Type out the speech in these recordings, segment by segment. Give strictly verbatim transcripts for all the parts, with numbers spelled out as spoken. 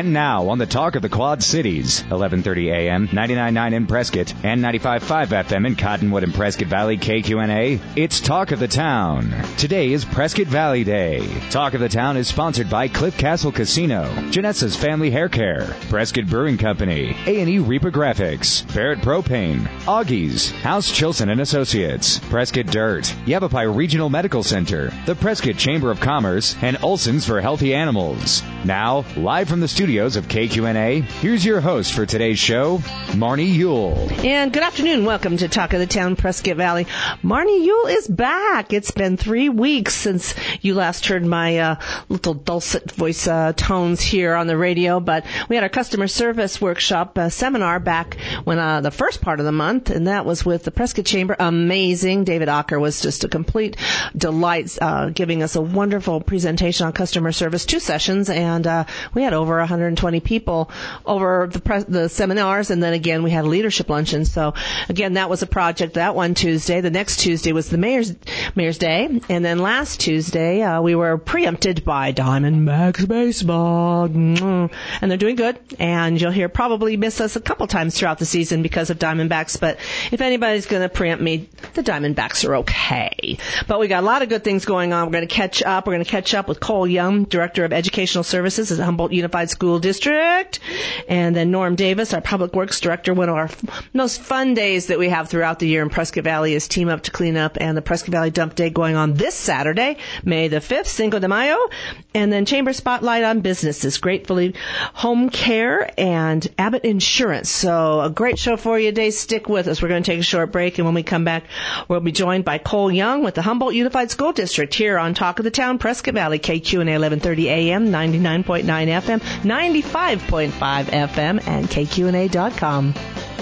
And now on the Talk of the Quad Cities, eleven thirty a.m., ninety-nine point nine in Prescott, and ninety-five point five F M in Cottonwood and Prescott Valley, K Q N A. It's Talk of the Town. Today is Prescott Valley Day. Talk of the Town is sponsored by Cliff Castle Casino, Janessa's Family Hair Care, Prescott Brewing Company, A and E Reaper Graphics, Barrett Propane, Augie's, House Chilson and Associates, Prescott Dirt, Yavapai Regional Medical Center, the Prescott Chamber of Commerce, and Olson's for Healthy Animals. Now, live from the studios of K Q N A, here's your host for today's show, Marnie Yule. And good afternoon. Welcome to Talk of the Town, Prescott Valley. Marnie Yule is back. It's been three weeks since you last heard my uh, little dulcet voice uh, tones here on the radio, but we had our customer service workshop uh, seminar back when uh, the first part of the month, and that was with the Prescott Chamber. Amazing. David Ocker was just a complete delight, uh, giving us a wonderful presentation on customer service, two sessions, and uh, we had over one hundred twenty people over the, pre- the seminars, and then again we had a leadership luncheon. So again, that was a project that one Tuesday. The next Tuesday was the Mayor's Mayor's Day, and then last Tuesday uh, we were preempted by Diamondbacks Baseball, and they're doing good, and you'll hear probably miss us a couple times throughout the season because of Diamondbacks, but if anybody's going to preempt me, the Diamondbacks are okay. But we got a lot of good things going on. We're going to catch up. We're going to catch up with Cole Young, Director of Educational Services at Humboldt Unified School District, and then Norm Davis, our Public Works Director. One of our most fun days that we have throughout the year in Prescott Valley is Team Up to Clean Up, and the Prescott Valley Dump Day going on this Saturday, May the fifth, Cinco de Mayo, and then Chamber Spotlight on Businesses, Gratefully Home Care, and Abbott Insurance. So a great show for you today. Stick with us. We're going to take a short break, and when we come back, we'll be joined by Cole Young with the Humboldt Unified School District here on Talk of the Town, Prescott Valley, K Q N A eleven thirty a m, ninety-nine point nine F M, ninety-five point five F M, and K Q N A dot com.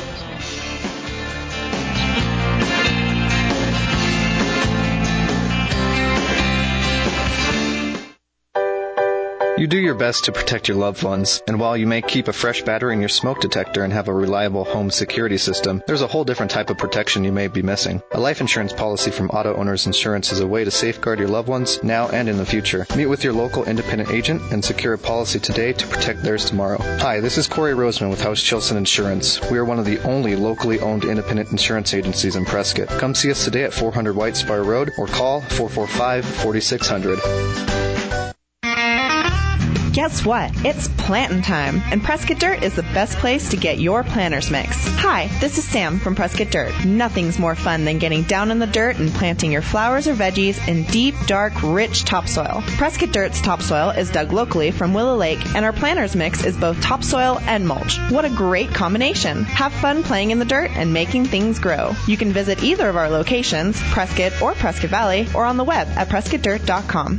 You do your best to protect your loved ones, and while you may keep a fresh battery in your smoke detector and have a reliable home security system, there's a whole different type of protection you may be missing. A life insurance policy from Auto Owners Insurance is a way to safeguard your loved ones now and in the future. Meet with your local independent agent and secure a policy today to protect theirs tomorrow. Hi, this is Corey Roseman with House Chilson Insurance. We are one of the only locally owned independent insurance agencies in Prescott. Come see us today at four hundred White Spire Road or call four four five, four six zero zero. Guess what? It's planting time, and Prescott Dirt is the best place to get your planter's mix. Hi, this is Sam from Prescott Dirt. Nothing's more fun than getting down in the dirt and planting your flowers or veggies in deep, dark, rich topsoil. Prescott Dirt's topsoil is dug locally from Willow Lake, and our planter's mix is both topsoil and mulch. What a great combination. Have fun playing in the dirt and making things grow. You can visit either of our locations, Prescott or Prescott Valley, or on the web at prescott dirt dot com.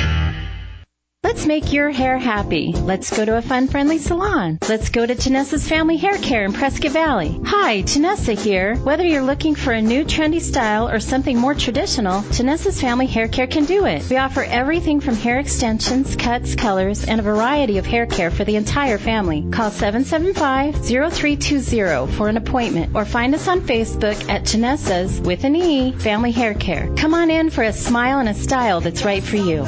Let's make your hair happy. Let's go to a fun, friendly salon. Let's go to Janessa's Family Hair Care in Prescott Valley. Hi, Janessa here. Whether you're looking for a new trendy style or something more traditional, Janessa's Family Hair Care can do it. We offer everything from hair extensions, cuts, colors, and a variety of hair care for the entire family. Call seven seven five, zero three two zero for an appointment or find us on Facebook at Janessa's, with an E, Family Hair Care. Come on in for a smile and a style that's right for you.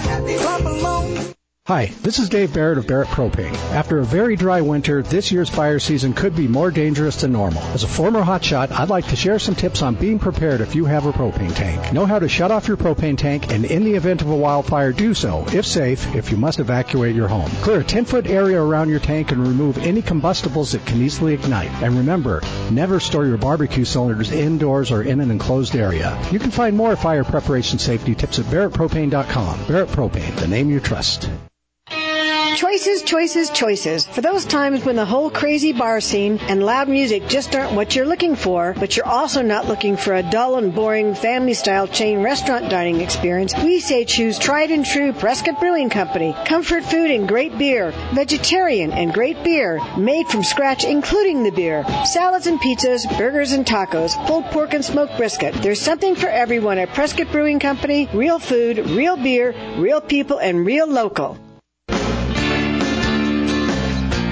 Hi, this is Dave Barrett of Barrett Propane. After a very dry winter, this year's fire season could be more dangerous than normal. As a former hotshot, I'd like to share some tips on being prepared if you have a propane tank. Know how to shut off your propane tank, and in the event of a wildfire, do so, if safe, if you must evacuate your home. Clear a ten-foot area around your tank and remove any combustibles that can easily ignite. And remember, never store your barbecue cylinders indoors or in an enclosed area. You can find more fire preparation safety tips at barrett propane dot com. Barrett Propane, the name you trust. Choices, choices, choices. For those times when the whole crazy bar scene and loud music just aren't what you're looking for, but you're also not looking for a dull and boring family-style chain restaurant dining experience, we say choose tried and true Prescott Brewing Company. Comfort food and great beer. Vegetarian and great beer. Made from scratch, including the beer. Salads and pizzas, burgers and tacos, pulled pork and smoked brisket. There's something for everyone at Prescott Brewing Company. Real food, real beer, real people, and real local.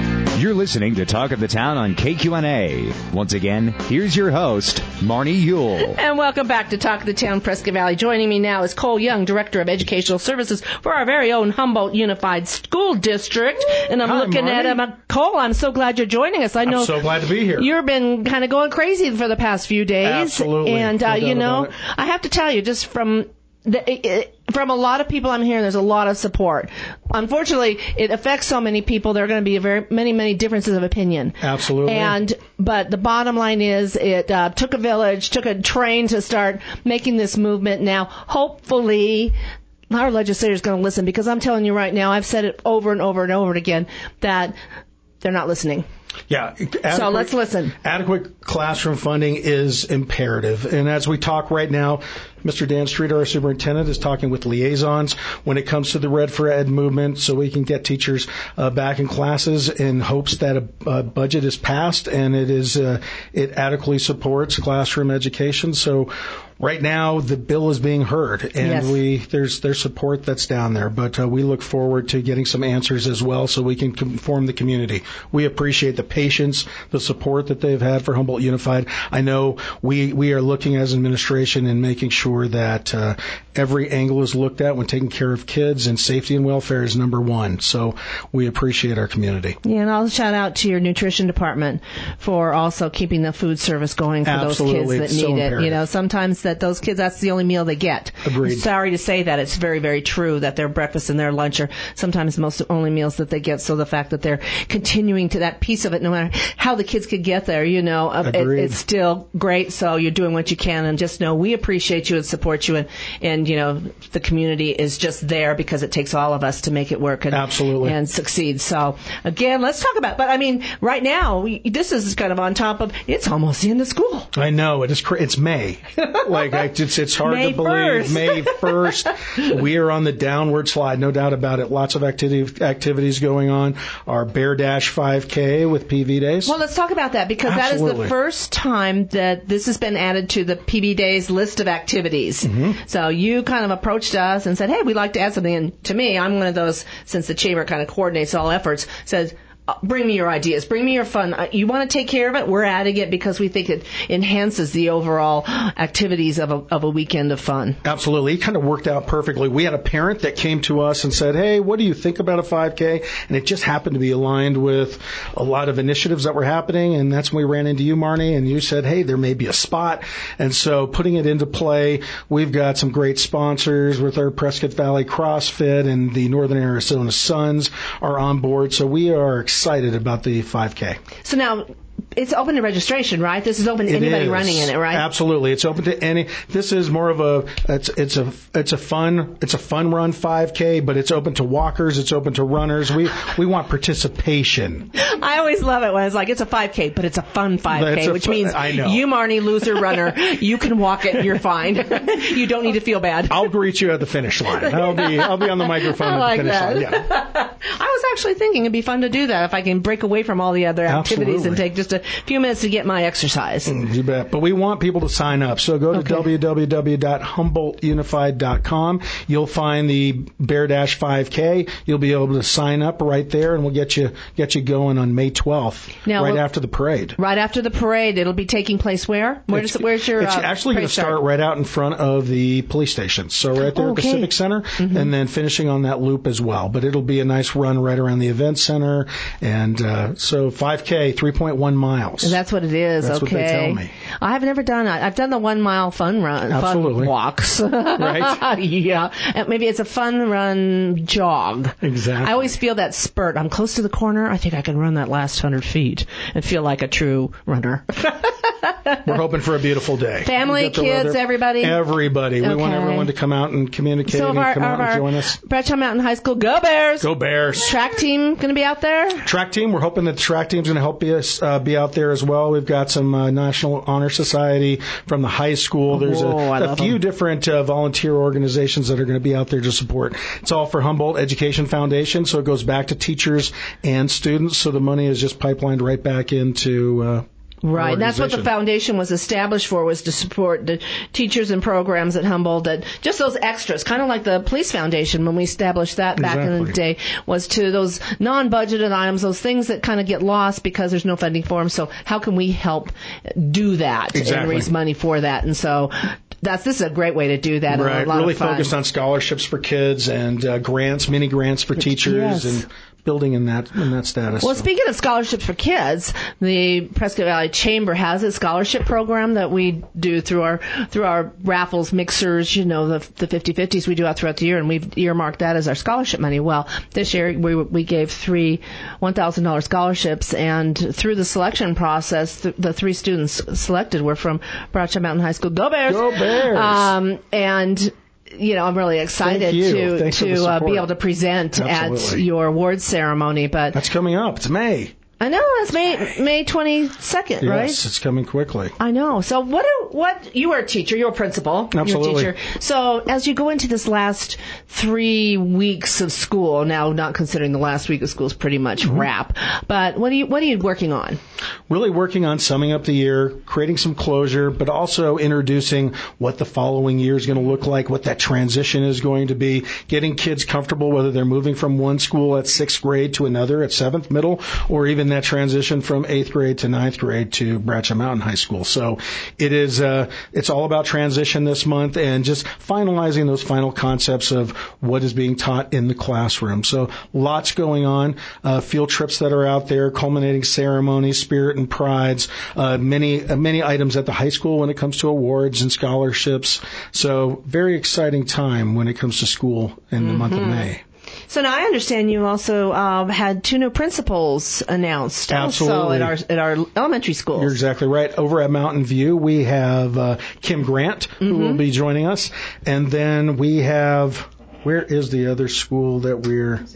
You're listening to Talk of the Town on K Q N A. Once again, here's your host, Marnie Yule. And welcome back to Talk of the Town, Prescott Valley. Joining me now is Cole Young, Director of Educational Services for our very own Humboldt Unified School District. And I'm Hi, looking Marnie. at him. Cole, I'm so glad you're joining us. I know I'm so glad to be here. You've been kind of going crazy for the past few days. Absolutely. And, uh, No doubt you know, about it. I have to tell you, just from the, it, it, from a lot of people I'm hearing, there's a lot of support. Unfortunately, it affects so many people. There are going to be a very many, many differences of opinion. Absolutely. And but the bottom line is, it uh, took a village, took a train to start making this movement. Now, hopefully, our legislator is going to listen, because I'm telling you right now, I've said it over and over and over again that they're not listening. Yeah. Adequate, So let's listen. Adequate classroom funding is imperative. And as we talk right now, Mister Dan Streeter, our superintendent, is talking with liaisons when it comes to the Red for Ed movement, so we can get teachers uh, back in classes in hopes that a, a budget is passed and it is uh, it adequately supports classroom education. So right now the bill is being heard, and Yes. we there's there's support that's down there, but uh, we look forward to getting some answers as well, so we can inform the community. We appreciate the patience, the support that they've had for Humboldt Unified. I know we we are looking as administration and making sure that uh, every angle is looked at when taking care of kids, and safety and welfare is number one. So we appreciate our community. Yeah, and I'll shout out to your nutrition department for also keeping the food service going for Absolutely. those kids It's that so need it. imperative. You know, sometimes that those kids, that's the only meal they get. Agreed. Sorry to say that. It's very, very true that their breakfast and their lunch are sometimes most only meals that they get. So the fact that they're continuing to that piece of it, no matter how the kids could get there, you know, uh, it, Agreed. it's still great. So you're doing what you can, and just know we appreciate you and support you, and, and you know, the community is just there because it takes all of us to make it work and, Absolutely. and succeed. So again, let's talk about, but I mean, right now, we, this is kind of on top of, it's almost the end of school. I know it is. Cra- it's May. Like I, it's it's hard May to believe. first. May first. We are on the downward slide, no doubt about it. Lots of activity activities going on. Our Bear Dash five K with P V Days. Well, let's talk about that, because that is Absolutely. the first time that this has been added to the P B Days list of activities. Mm-hmm. So you kind of approached us and said, hey, we'd like to add something. And to me, I'm one of those, since the chamber kind of coordinates all efforts, says, uh, bring me your ideas, bring me your fun. Uh, you want to take care of it? We're adding it because we think it enhances the overall activities of a, of a weekend of fun. Absolutely. It kind of worked out perfectly. We had a parent that came to us and said, hey, what do you think about a five K? And it just happened to be aligned with a lot of initiatives that were happening. And that's when we ran into you, Marnie, and you said, hey, there may be a spot. And so putting it into play, we've got some great sponsors with our Prescott Valley CrossFit, and the Northern Arizona Suns are on board. So we are excited about the five K. So now, it's open to registration, right? This is open to It anybody is. running in it, right? Absolutely, it's open to any. This is more of a it's it's a it's a fun it's a fun run five K, but it's open to walkers, it's open to runners. We we want participation. I always love it when it's like, it's a five K, but it's a fun five K, It's a which fun- means I know. you, Marnie, loser runner, you can walk it, you're fine. You don't need to feel bad. I'll greet you at the finish line. I'll be I'll be on the microphone I at like the finish that. line. Yeah. I was actually thinking it'd be fun to do that if I can break away from all the other activities Absolutely. and take just a few minutes to get my exercise. You bet. But we want people to sign up. So go to Okay. w w w dot humboldt unified dot com. You'll find the Bear Dash five K. You'll be able to sign up right there, and we'll get you get you going on May twelfth, Now, right we'll- after the parade. Right after the parade, it'll be taking place where? Where does, It's- where's your It's uh, actually going parade to start right out in front of the police station. So right there at Okay. the Civic Center, Mm-hmm. and then finishing on that loop as well. But it'll be a nice run right around the event center, and uh, so five K, three point one miles. That's what it is. That's okay. what they tell me. I have never done it. I've done the one mile fun run, Absolutely. fun walks. Right. Yeah. And maybe it's a fun run jog. Exactly. I always feel that spurt. I'm close to the corner. I think I can run that last hundred feet and feel like a true runner. We're hoping for a beautiful day. Family, We've got the kids, weather- everybody? Everybody. We want Okay. everyone to come out and communicate So of and our, come out of and our join us. Bratcham Mountain High School, go Bears! Go Bears. Track team going to be out there? Track team, we're hoping that the track team's going to help us uh, be out there as well. We've got some uh, National Honor Society from the high school. There's a, Whoa, I a love few them. different uh, volunteer organizations that are going to be out there to support. It's all for Humboldt Education Foundation, so it goes back to teachers and students. So the money is just pipelined right back into uh, Right. That's what the organization. foundation was established for, was to support the teachers and programs at Humboldt, that just those extras, kind of like the police foundation when we established that back in the Exactly. day, was to those non-budgeted items, those things that kind of get lost because there's no funding for them. So how can we help do that and Exactly. raise money for that? And so that's this is a great way to do that. Right, and a lot really of fun. focused on scholarships for kids and uh, grants, mini grants for teachers, Yes. and building in that in that status. Well, So- speaking of scholarships for kids, the Prescott Valley Chamber has a scholarship program that we do through our through our raffles, mixers, you know, the the fifty-fifties we do out throughout the year, and we've earmarked that as our scholarship money. Well, this year we we gave three one thousand dollars scholarships, and through the selection process, th- the three students selected were from Bratcha Mountain High School. Go Bears! Go Bears! Um, and you know, I'm really excited Thank you. to Thanks for the to uh, be support. able to present Absolutely. at your awards ceremony. But That's coming up. It's May. I know it's May May twenty-second, right? Yes, it's coming quickly. I know. So what? Do, what? You were a teacher. You're a principal. Absolutely. You're a teacher. So as you go into this last three weeks of school, now not considering the last week of school is pretty much Mm-hmm. wrap. But what are you what are you working on? Really working on summing up the year, creating some closure, but also introducing what the following year is going to look like, what that transition is going to be, getting kids comfortable whether they're moving from one school at sixth grade to another at seventh middle, or even that transition from eighth grade to ninth grade to Bratcha Mountain High School. So it is, uh, it's all about transition this month and just finalizing those final concepts of what is being taught in the classroom. So lots going on, uh, field trips that are out there, culminating ceremonies, spirit and prides, uh, many, uh, many items at the high school when it comes to awards and scholarships. So very exciting time when it comes to school in the month of May. So now I understand you also um, had two new principals announced also Absolutely. at our at our elementary schools. You're exactly right. Over at Mountain View, we have uh, Kim Grant, who will be joining us. And then we have, where is the other school that we're...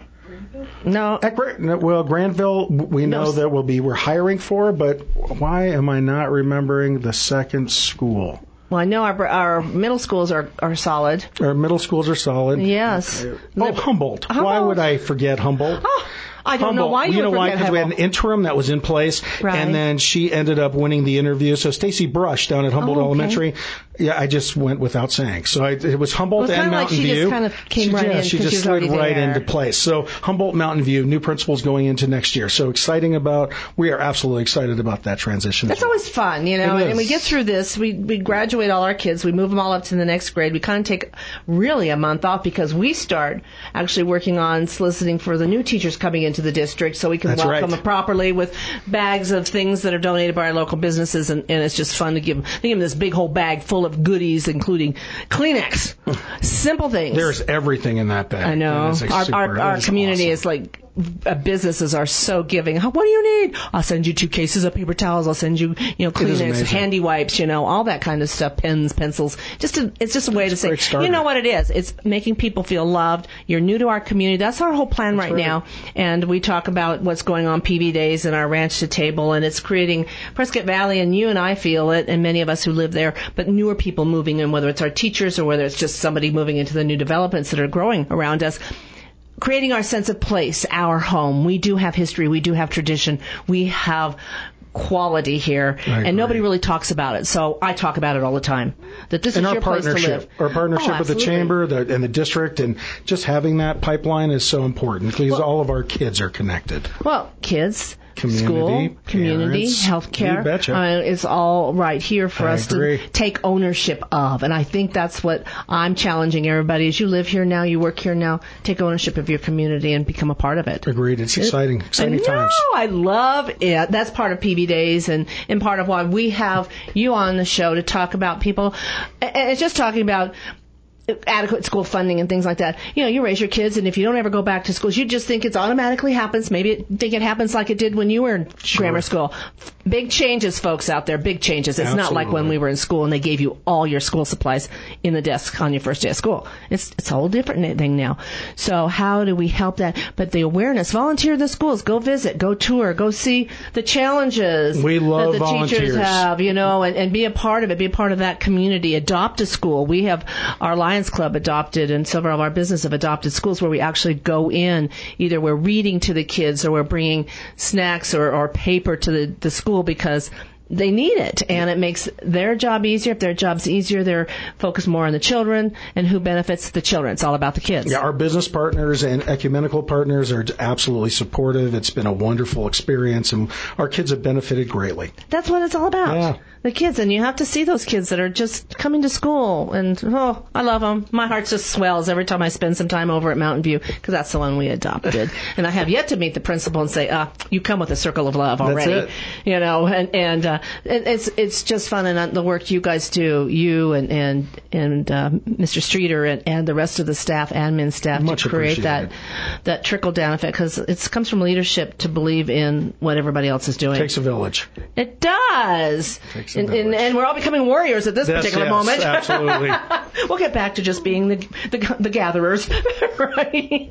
No, At, Gra- no, well, Granville, we know No. that we'll be, we're hiring for, but why am I not remembering the second school? well I know our our middle schools are are solid. Our middle schools are solid. Yes. Oh, Humboldt. Why Humboldt. would I forget Humboldt? Oh, I don't know Humboldt. why you, you know would why? forget Because we had an Humboldt. interim that was in place, Right. and then she ended up winning the interview. So Stacy Brush down at Humboldt Oh, okay. Elementary, yeah, I just went without saying. So I, it was Humboldt Well, it's and kinda like Mountain she just View. kind of came she, right yeah, in she 'cause just she was slid already right there. into place. So Humboldt, Mountain View, new principals going into next year. So exciting about. We are absolutely excited about that transition. That's always fun, you know, It and we is. get through this, we, we graduate all our kids, we move them all up to the next grade, we kind of take really a month off because we start actually working on soliciting for the new teachers coming into the district so we can That's welcome right. them properly with bags of things that are donated by our local businesses, and, and it's just fun to give them, they give them this big whole bag full of goodies, including Kleenex, simple things. There's everything in that bag. I know. It is a Our, super- our, that our is community awesome. is like, uh, businesses are so giving. What do you need? I'll send you two cases of paper towels. I'll send you, you know, It is Kleenex, amazing. handy wipes, you know, all that kind of stuff, pens, pencils. Just a, it's just a way It's to a great say, starter. you know what it is? It's making people feel loved. You're new to our community. That's our whole plan right, right. now. And we talk about what's going on P B Days and our ranch to table, and it's creating Prescott Valley, and you and I feel it, and many of us who live there, but newer people moving in, whether it's our teachers or whether it's just somebody moving into the new developments that are growing around us. Creating our sense of place, our home. We do have history. We do have tradition. We have quality here, I agree. and nobody really talks about it. So I talk about it all the time. That this And is our your place to partnership, live. our partnership Oh, with the absolutely. chamber the, and the district, and just having that pipeline is so important because Well- all of our kids are connected. Well, kids, Community, school, community, parents, healthcare. you betcha. I mean, it's all right here for I us agree. to take ownership of. And I think that's what I'm challenging everybody. As you live here now, you work here now, take ownership of your community and become a part of it. Agreed. It's exciting, exciting I know, times. I love it. That's part of P B Days and, and part of why we have you on the show to talk about people. And it's just talking about adequate school funding and things like that. You know, you raise your kids, and if you don't ever go back to schools, you just think it automatically happens. Maybe it, think it happens like it did when you were in Sure. grammar school. Big changes, folks out there. Big changes. It's not like when Absolutely. we were in school and they gave you all your school supplies in the desk on your first day of school. It's it's a whole different thing now. So how do we help that? But the awareness, volunteer in the schools, go visit, go tour, go see the challenges We love that the teachers volunteers. have, you know, and, and be a part of it. Be a part of that community. Adopt a school. We have our Lions Lions Club adopted and several of our business have adopted schools where we actually go in. Either we're reading to the kids or we're bringing snacks or, or paper to the, the school because they need it, and it makes their job easier. If their job's easier, they're focused more on the children, and who benefits the children. It's all about the kids. Yeah, our business partners and ecumenical partners are absolutely supportive. It's been a wonderful experience, and our kids have benefited greatly. That's what it's all about. Yeah. The kids, and you have to see those kids that are just coming to school, and oh, I love them. My heart just swells every time I spend some time over at Mountain View, because that's the one we adopted. And I have yet to meet the principal and say, ah, you come with a circle of love already. That's it. You know, and, and uh, it, it's it's just fun, and the work you guys do, you and and, and uh, Mister Streeter and, and the rest of the staff, admin staff, Much to create that appreciated. that trickle down effect, because it comes from leadership to believe in what everybody else is doing. It takes a village. It does. Takes a And, and, village. and we're all becoming warriors at this Yes, particular yes, moment. absolutely. We'll get back to just being the the, the gatherers, right?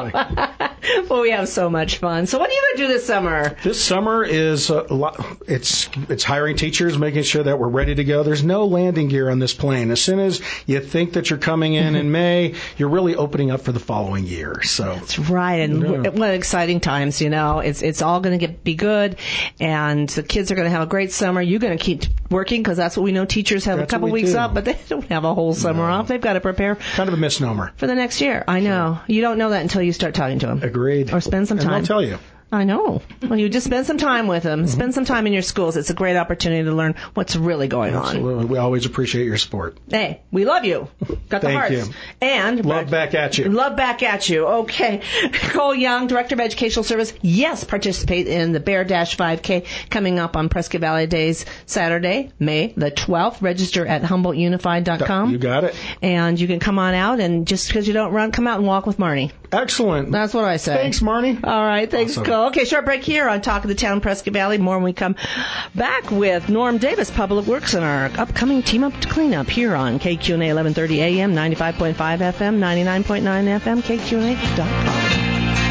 Exactly. Well, we have so much fun. So what are you going to do this summer? This summer is a lot, it's it's hiring teachers, making sure that we're ready to go. There's no landing gear on this plane. As soon as you think that you're coming in in May, you're really opening up for the following year. So That's right, and Yeah. what exciting times! You know, it's it's all going to get be good, and the kids are going to have a great summer. You're going to keep working because that's what we know. Teachers have That's a couple what we weeks do. off, but they don't have a whole summer No. off. They've got to prepare kind of a misnomer. for the next year. I know. You don't know that until you start talking to them. Agreed. Or spend some And time. they'll tell you. I know. Well, you just spend some time with them. Mm-hmm. Spend some time in your schools. It's a great opportunity to learn what's really going on. Absolutely. We always appreciate your support. Hey, we love you. Got the Thank hearts. you. And Love back at you. Love back at you. Okay. Cole Young, Director of Educational Service. Yes, participate in the Bear Dash five K coming up on Prescott Valley Days Saturday, May the twelfth. Register at Humboldt Unified dot com. You got it. And you can come on out, and just because you don't run, come out and walk with Marnie. Excellent. That's what I say. Thanks, Marnie. All right. Thanks, Awesome. Cole. Okay, short break here on Talk of the Town, Prescott Valley. More when we come back with Norm Davis, Public Works, and our upcoming Team Up to Cleanup here on K Q N A eleven thirty A M, ninety-five point five F M, ninety-nine point nine F M, K Q N A dot com.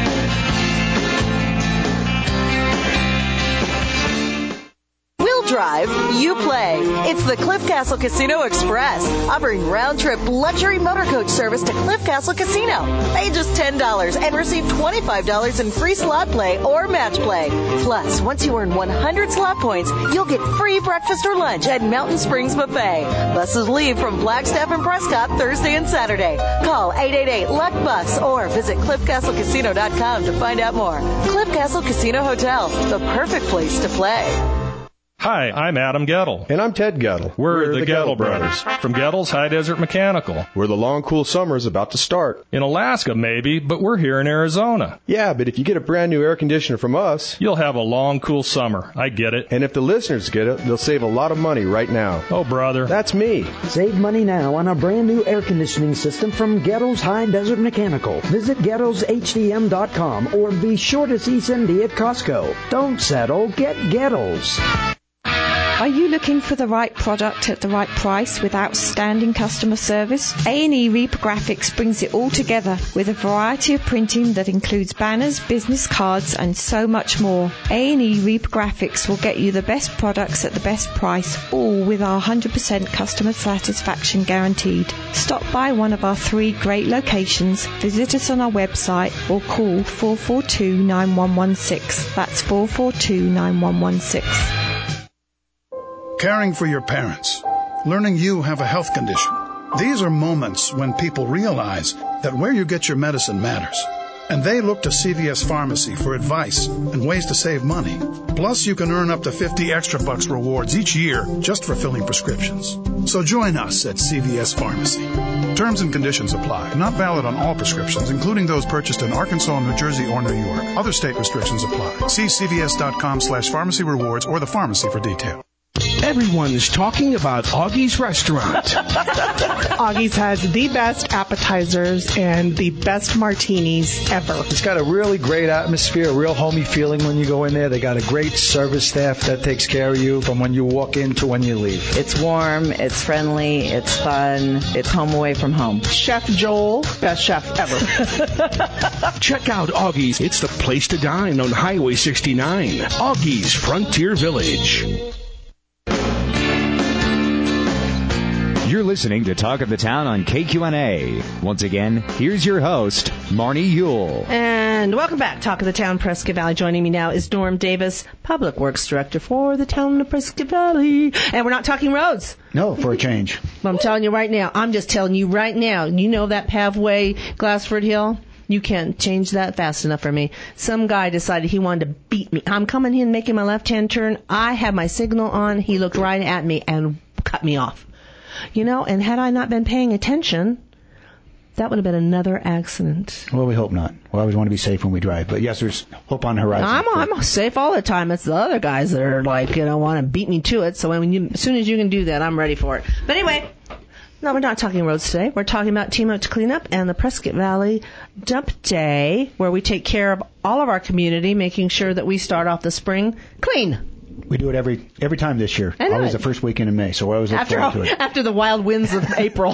Drive, you play. It's the Cliff Castle Casino Express, offering round-trip luxury motor coach service to Cliff Castle Casino. Pay just ten dollars and receive twenty-five dollars in free slot play or match play. Plus, once you earn one hundred slot points, you'll get free breakfast or lunch at Mountain Springs Buffet. Buses leave from Flagstaff and Prescott Thursday and Saturday. Call eight eight eight, L U C K, B U S or visit cliff castle casino dot com to find out more. Cliff Castle Casino Hotel, the perfect place to play. Hi, I'm Adam Gettle. And I'm Ted Gettle. We're, We're the, the Gettle Gettle brothers. from Gettle's High Desert Mechanical. Where the long, cool summer is about to start. In Alaska, maybe, but we're here in Arizona. Yeah, but if you get a brand new air conditioner from us, you'll have a long, cool summer. I get it. And if the listeners get it, they'll save a lot of money right now. Oh, brother. That's me. Save money now on a brand new air conditioning system from Gettle's High Desert Mechanical. Visit Gettles H D M dot com or be sure to see Cindy at Costco. Don't settle, get Gettles. Are you looking for the right product at the right price with outstanding customer service? A and E Reprographics brings it all together with a variety of printing that includes banners, business cards, and so much more. A and E Reprographics will get you the best products at the best price, all with our one hundred percent customer satisfaction guaranteed. Stop by one of our three great locations, visit us on our website, or call four four two, nine one one six. That's four four two, nine one one six. Caring for your parents. Learning you have a health condition. These are moments when people realize that where you get your medicine matters. And they look to C V S Pharmacy for advice and ways to save money. Plus, you can earn up to fifty extra bucks rewards each year just for filling prescriptions. So join us at C V S Pharmacy. Terms and conditions apply. Not valid on all prescriptions, including those purchased in Arkansas, New Jersey, or New York. Other state restrictions apply. See C V S dot com slash pharmacy rewards or the pharmacy for details. Everyone is talking about Augie's Restaurant. Augie's has the best appetizers and the best martinis ever. It's got a really great atmosphere, a real homey feeling when you go in there. They got a great service staff that takes care of you from when you walk in to when you leave. It's warm, it's friendly, it's fun, it's home away from home. Chef Joel, best chef ever. Check out Augie's. It's the place to dine on Highway sixty-nine. Augie's Frontier Village. You're listening to Talk of the Town on K Q N A. Once again, here's your host, Marnie Yule. And welcome back, Talk of the Town, Prescott Valley. Joining me now is Norm Davis, Public Works Director for the town of Prescott Valley. And we're not talking roads. No, for a change. Well, I'm telling you right now, I'm just telling you right now, you know that Pavway, Glassford Hill? You can't change that fast enough for me. Some guy decided he wanted to beat me. I'm coming in making my left-hand turn. I had my signal on. He looked right at me and cut me off. You know, and had I not been paying attention, that would have been another accident. Well, we hope not. We always want to be safe when we drive. But yes, there's hope on the horizon. I'm, I'm safe all the time. It's the other guys that are like, you know, want to beat me to it. So when you, as soon as you can do that, I'm ready for it. But anyway, no, we're not talking roads today. We're talking about Team Up to Clean Up and the Prescott Valley Dump Day, where we take care of all of our community, making sure that we start off the spring clean. We do it every every time this year. Always the first weekend in May, so I always look after, forward to it. After the wild winds of April.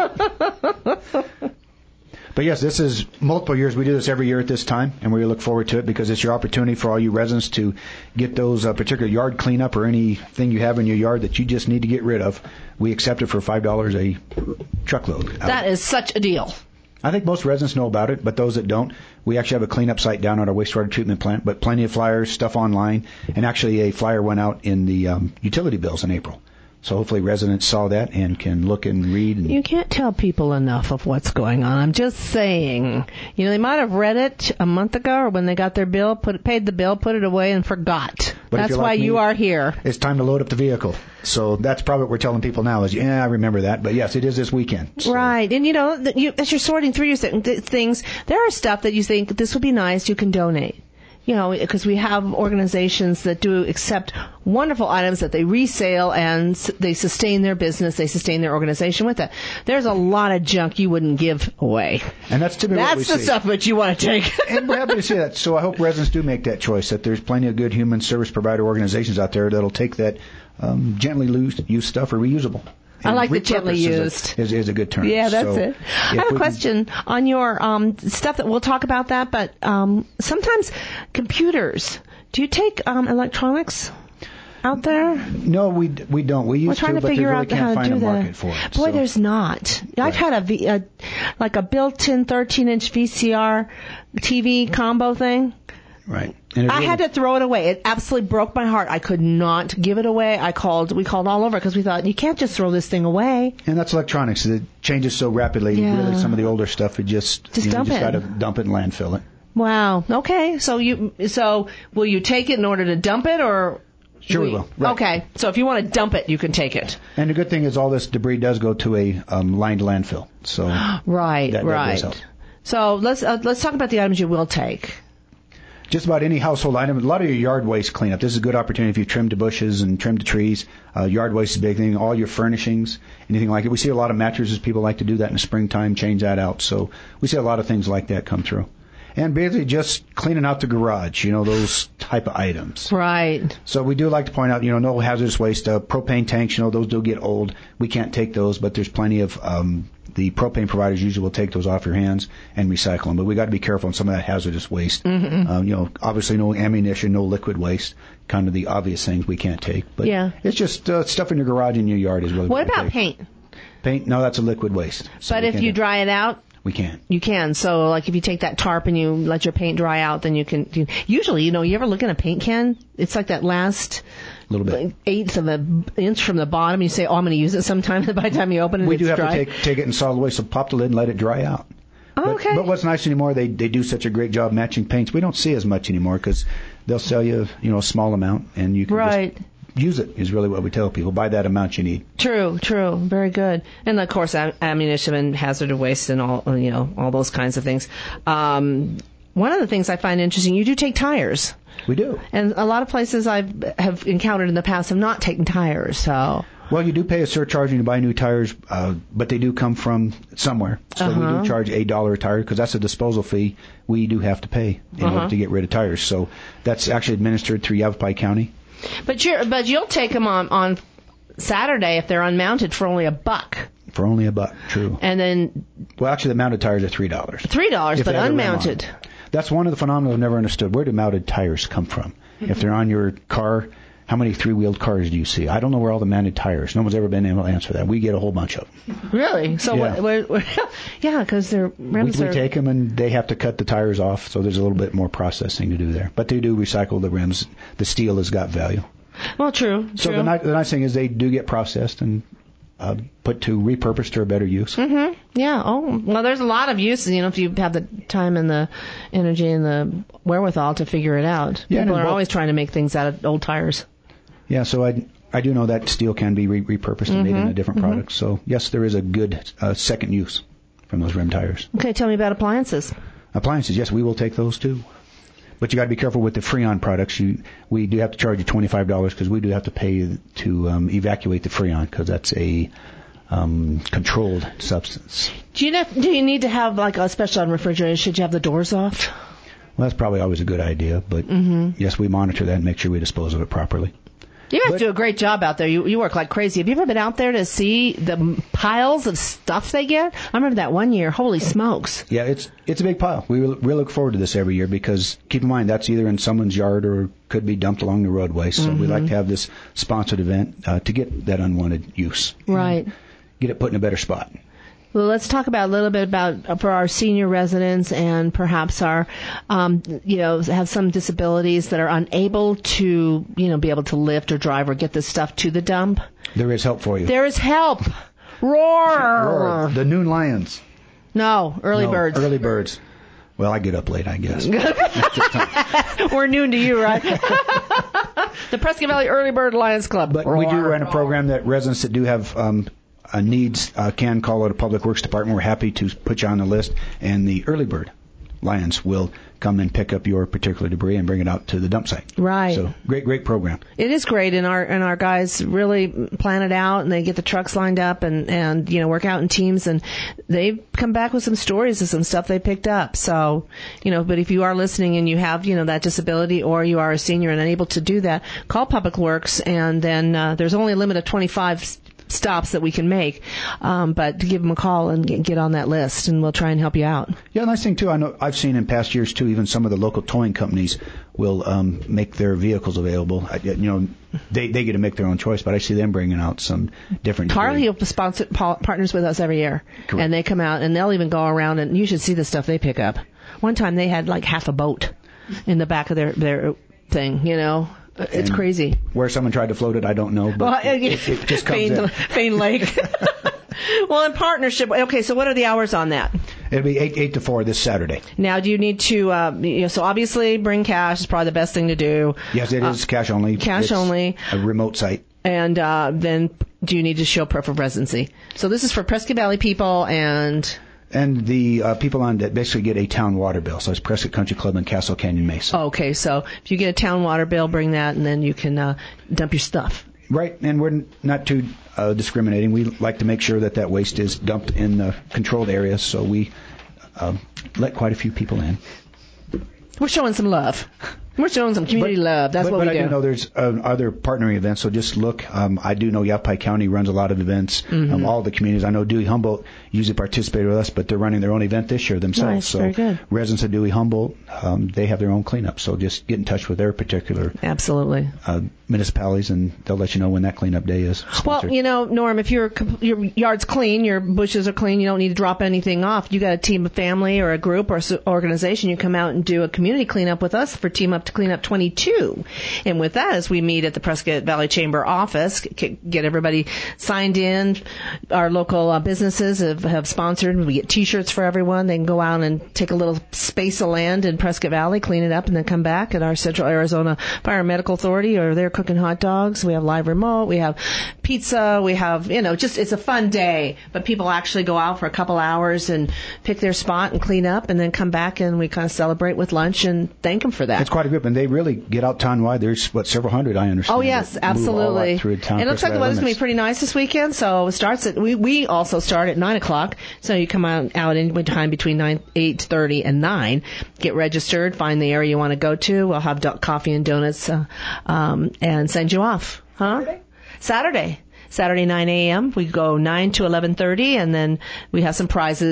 But yes, this is multiple years. We do this every year at this time, and we look forward to it because it's your opportunity for all you residents to get those uh, particular yard cleanup or anything you have in your yard that you just need to get rid of. We accept it for five dollars a truckload. That is such a deal. I think most residents know about it, but those that don't, we actually have a cleanup site down at our wastewater treatment plant, but plenty of flyers, stuff online, and actually a flyer went out in the um, utility bills in April. So hopefully residents saw that and can look and read. And you can't tell people enough of what's going on. I'm just saying. You know, they might have read it a month ago or when they got their bill, put it, paid the bill, put it away, and forgot. But that's why like me, you are here. It's time to load up the vehicle. So that's probably what we're telling people now is, yeah, I remember that. But, yes, it is this weekend. So. Right. And, you know, you, as you're sorting through your things, there are stuff that you think, this would be nice, you can donate. You know, because we have organizations that do accept wonderful items that they resale and they sustain their business, they sustain their organization with it. There's a lot of junk you wouldn't give away. And that's typically that's what we the see. stuff that you want to take. And we're happy to see that. So I hope residents do make that choice, that there's plenty of good human service provider organizations out there that'll take that um, gently used stuff or reusable. I like the gently used. Is, is a good term. Yeah, that's so it. I have a question can, on your um, stuff that we'll talk about that, but um, sometimes computers. Do you take um, electronics out there? No, we we don't. We used We're trying to, to but figure really out can't how to find do a that. market for it. Boy, so. there's not. I've right. had a, v, a like a built-in thirteen inch V C R T V combo thing. Right. I really, had to throw it away. It absolutely broke my heart. I could not give it away. I called, we called all over because we thought, you can't just throw this thing away. And that's electronics. It changes so rapidly. Yeah. Really, some of the older stuff, it just, just you know, dump you just it. got to dump it and landfill it. Wow. Okay. So you, so will you take it in order to dump it or? Sure, we, we will. Right. Okay. So if you want to dump it, you can take it. And the good thing is all this debris does go to a um, lined landfill. So right, that, right. That does help. So let's uh, let's talk about the items you will take. Just about any household item. A lot of your yard waste cleanup. This is a good opportunity if you've trimmed the bushes and trimmed the trees. Uh, yard waste is a big thing. All your furnishings, anything like it. We see a lot of mattresses. People like to do that in the springtime, change that out. So we see a lot of things like that come through. And basically just cleaning out the garage, you know, those type of items. Right. So we do like to point out, you know, no hazardous waste. Uh, propane tanks, you know, those do get old. We can't take those, but there's plenty of um, the propane providers usually will take those off your hands and recycle them. But we got to be careful on some of that hazardous waste. Mm-hmm. Um, you know, obviously no ammunition, no liquid waste, kind of the obvious things we can't take. But yeah. it's just uh, stuff in your garage and your yard is really what what about take. paint? Paint? No, that's a liquid waste. So but if you dry it out? We can. You can. So, like, if you take that tarp and you let your paint dry out, then you can. You, usually, you know, you ever look in a paint can? It's like that last little bit like eighth of an inch from the bottom. You say, "Oh, I'm going to use it sometime." By the time you open it, we it's do have dry. to take take it and solid waste. So pop the lid and let it dry out. Oh, okay. But, but what's nice anymore, they they do such a great job matching paints. We don't see as much anymore because they'll sell you, you know, a small amount and you can right. just use it. Is really what we tell people. Buy that amount you need. True, true, very good. And of course, am- ammunition and hazardous waste and all, you know, all those kinds of things. Um, one of the things I find interesting, you do take tires. We do. And a lot of places I have encountered in the past have not taken tires. So. Well, you do pay a surcharge when you buy new tires, uh, but they do come from somewhere. So uh-huh. we do charge a dollar a tire because that's a disposal fee we do have to pay in uh-huh. order to get rid of tires. So that's actually administered through Yavapai County. But you're, but you'll take them on, on Saturday if they're unmounted for only a buck. For only a buck, true. And then. Well, actually, the mounted tires are three dollars. Three dollars, but unmounted. On. That's one of the phenomena I've never understood. Where do mounted tires come from? Mm-hmm. If they're on your car, how many three-wheeled cars do you see? I don't know where all the mounted tires. No one's ever been able to answer that. We get a whole bunch of them. Really? So Yeah. what? what, what yeah, because they're We, rims we are. take them and they have to cut the tires off, so there's a little bit more processing to do there. But they do recycle the rims. The steel has got value. Well, true. So true. the, ni- the nice thing is they do get processed and uh, put to repurposed to a better use. Mm-hmm. Yeah. Oh, well, there's a lot of uses, you know, if you have the time and the energy and the wherewithal to figure it out. Yeah, People and are both- always trying to make things out of old tires. Yeah, so I, I do know that steel can be re- repurposed and made Mhm, into different mhm. products. So yes, there is a good uh, second use from those rim tires. Okay, tell me about appliances. Appliances, yes, we will take those too. But you got to be careful with the Freon products. You, we do have to charge you twenty-five dollars because we do have to pay to um, evacuate the Freon because that's a um, controlled substance. Do you know, do you need to have like a special on refrigerator? Should you have the doors off? Well, that's probably always a good idea, but Mhm. yes, we monitor that and make sure we dispose of it properly. You guys do a great job out there. You you work like crazy. Have you ever been out there to see the piles of stuff they get? I remember that one year. Holy smokes. Yeah, it's it's a big pile. We we look forward to this every year because keep in mind that's either in someone's yard or could be dumped along the roadway. So we Mhm. like to have this sponsored event uh, to get that unwanted use, Right. get it put in a better spot. Well, let's talk about a little bit about uh, for our senior residents and perhaps our, um, you know, have some disabilities that are unable to, you know, be able to lift or drive or get this stuff to the dump. There is help for you. There is help. Roar. Roar. The noon lions. No, early No, birds. Early birds. Well, I get up late, I guess. We're noon to you, right? The Prescott Valley Early Bird Lions Club. But we do run a program that residents that do have um, uh, needs uh, can call out a Public Works Department. We're happy to put you on the list, and the Early Bird Lions will come and pick up your particular debris and bring it out to the dump site. Right. So great, great program. It is great, and our and our guys really plan it out, and they get the trucks lined up, and and you know work out in teams, and they come back with some stories of some stuff they picked up. So, you know, but if you are listening and you have you know that disability, or you are a senior and unable to do that, call Public Works, and then uh, there's only a limit of twenty-five stops that we can make, um, but give them a call and get, get on that list, and we'll try and help you out. Yeah, nice thing too. I know I've seen in past years too. Even some of the local towing companies will um, make their vehicles available. I, you know, they they get to make their own choice, but I see them bringing out some different. Carly will sponsor pa- partners with us every year, Correct. and they come out and they'll even go around, and you should see the stuff they pick up. One time they had like half a boat in the back of their their thing, you know. It's And crazy. Where someone tried to float it, I don't know. But Well, it, it, it just comes Fain, in. Fain Lake. Well, in partnership. Okay, so what are the hours on that? It'll be eight eight to four this Saturday. Now, do you need to? Uh, you know, so obviously, bring cash is probably the best thing to do. Yes, it is cash only. Cash It's only. A remote site. And uh, then, do you need to show proof of residency? So this is for Prescott Valley people and. And the uh, people on that basically get a town water bill. So it's Prescott Country Club and Castle Canyon Mesa. Okay, so if you get a town water bill, bring that, and then you can uh, dump your stuff. Right, and we're not too uh, discriminating. We like to make sure that that waste is dumped in the controlled areas, so we uh, let quite a few people in. We're showing some love. We're showing some community But- love. That's but, what but we I do. do know there's uh, other partnering events, so just look. Um, I do know Yavapai County runs a lot of events. Mhm. Um, all the communities. I know Dewey Humboldt usually participated with us, but they're running their own event this year themselves. Nice, so very good. residents of Dewey Humboldt, um, they have their own cleanup. So just get in touch with their particular Absolutely. uh, municipalities, and they'll let you know when that cleanup day is. Well, you know, Norm, if your your yard's clean, your bushes are clean, you don't need to drop anything off. You got a team of family or a group or s- organization, you come out and do a community cleanup with us for Team Up to Clean Up twenty-two. And with that, as we meet at the Prescott Valley Chamber office, c- get everybody signed in. Our local uh, businesses have, have sponsored. We get T-shirts for everyone. They can go out and take a little space of land in Prescott Valley, clean it up, and then come back at our Central Arizona Fire and Medical Authority, or they're cooking hot dogs. We have live remote. We have pizza. We have, you know, just it's a fun day. But people actually go out for a couple hours and pick their spot and clean up, and then come back and we kind of celebrate with lunch and thank them for that. It's quite a group, and they really get out town-wide. There's, what, several hundred, I understand. Oh, yes, that move all absolutely. out through town. It looks like the weather's going to be limits. pretty nice this weekend, so it starts at, we, we also start at nine o'clock, so you come out, out in time between nine, eight thirty and nine, get registered, find the area you want to go to. We'll have do- coffee and donuts, uh, um, and send you off. Huh? Saturday? Saturday. Saturday, nine a.m. We go nine to eleven thirty, and then we have some prizes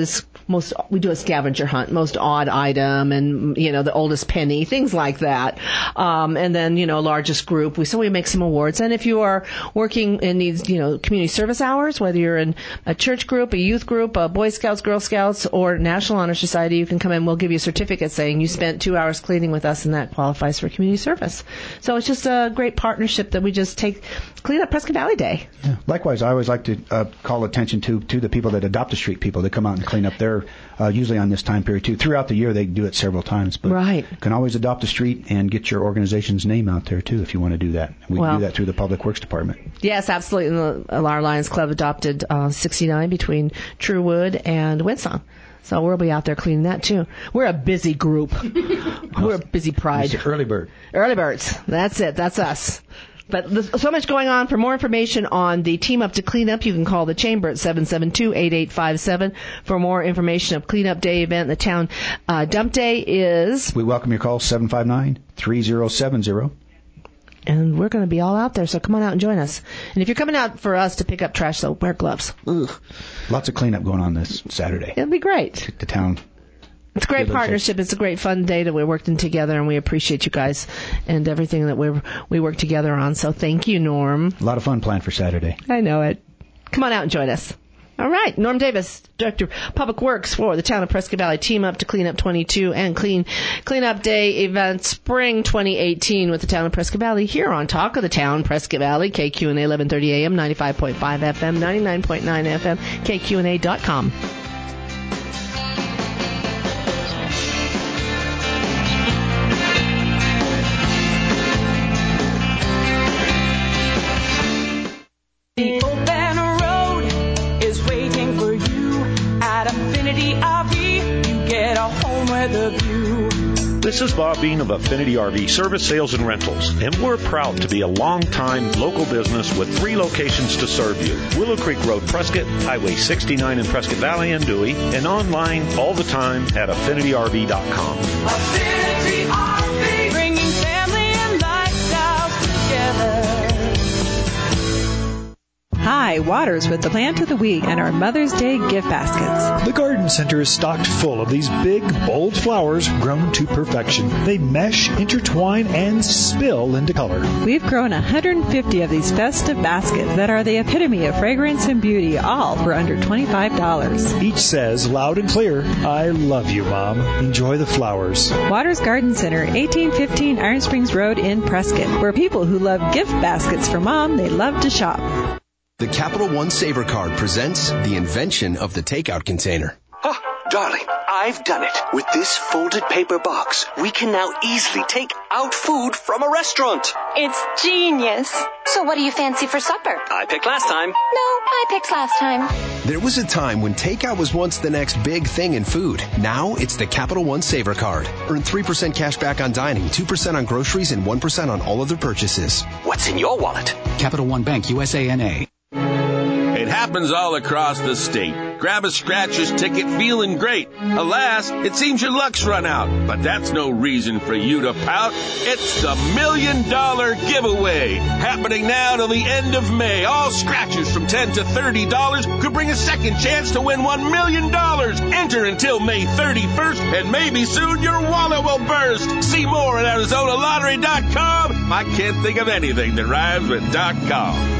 most, we do a scavenger hunt, most odd item and, you know, the oldest penny, things like that. Um, and then, you know, largest group. We, so we make some awards. And if you are working in these, you know, community service hours, whether you're in a church group, a youth group, a Boy Scouts, Girl Scouts, or National Honor Society, you can come in. We'll give you a certificate saying you spent two hours cleaning with us, and that qualifies for community service. So it's just a great partnership that we just take, clean up Prescott Valley Day. Yeah. Likewise, I always like to uh, call attention to, to the people that adopt a street people that come out and clean up. They're uh, usually on this time period, too. Throughout the year, they do it several times. But right. You can always adopt a street and get your organization's name out there, too, if you want to do that. We well, do that through the Public Works Department. Yes, absolutely. And the, our Lions Club adopted uh, sixty-nine between Truewood and Winsong. So we'll be out there cleaning that, too. We're a busy group. We're a busy pride. It's early bird. Early birds. That's it. That's us. But there's so much going on. For more information on the Team Up to Clean Up, you can call the Chamber at seven seven two, eight eight five seven. For more information of Cleanup Day event, the town uh, dump day is... We welcome your call, seven five nine, three zero seven zero. And we're going to be all out there, so come on out and join us. And if you're coming out for us to pick up trash, though, wear gloves. Ugh. Lots of cleanup going on this Saturday. It'll be great. The town... It's a great partnership. It's a great fun day that we're working together, and we appreciate you guys and everything that we we work together on. So thank you, Norm. A lot of fun planned for Saturday. I know it. Come on out and join us. All right. Norm Davis, Director of Public Works for the town of Prescott Valley. Team Up to Clean Up twenty-two and Clean Cleanup Day event Spring twenty eighteen with the town of Prescott Valley here on Talk of the Town, Prescott Valley, K Q N A eleven thirty A M, ninety-five point five F M, ninety-nine point nine F M, K Q N A dot com. The open road is waiting for you at Affinity R V. You get a home with a view. This is Bob Bean of Affinity R V Service, Sales, and Rentals, and we're proud to be a long-time local business with three locations to serve you. Willow Creek Road, Prescott, Highway sixty-nine in Prescott Valley and Dewey, and online all the time at affinity R V dot com. Affinity R V, bringing family and lifestyles together. Hi, Waters with the Plant of the Week and our Mother's Day gift baskets. The garden center is stocked full of these big, bold flowers grown to perfection. They mesh, intertwine, and spill into color. We've grown one hundred fifty of these festive baskets that are the epitome of fragrance and beauty, all for under twenty-five dollars. Each says loud and clear, I love you, Mom. Enjoy the flowers. Waters Garden Center, eighteen fifteen Iron Springs Road in Prescott, where people who love gift baskets for Mom, they love to shop. The Capital One Saver Card presents the invention of the takeout container. Oh, darling, I've done it. With this folded paper box, we can now easily take out food from a restaurant. It's genius. So what do you fancy for supper? I picked last time. No, I picked last time. There was a time when takeout was once the next big thing in food. Now it's the Capital One Saver Card. Earn three percent cash back on dining, two percent on groceries, and one percent on all other purchases. What's in your wallet? Capital One Bank, U S A N A. It happens all across the state. Grab a Scratchers ticket feeling great. Alas, it seems your luck's run out. But that's no reason for you to pout. It's the Million Dollar Giveaway. Happening now till the end of May. All Scratchers from ten to thirty dollars could bring a second chance to win one million dollars. Enter until May thirty-first, and maybe soon your wallet will burst. See more at Arizona Lottery dot com. I can't think of anything that rhymes with .com.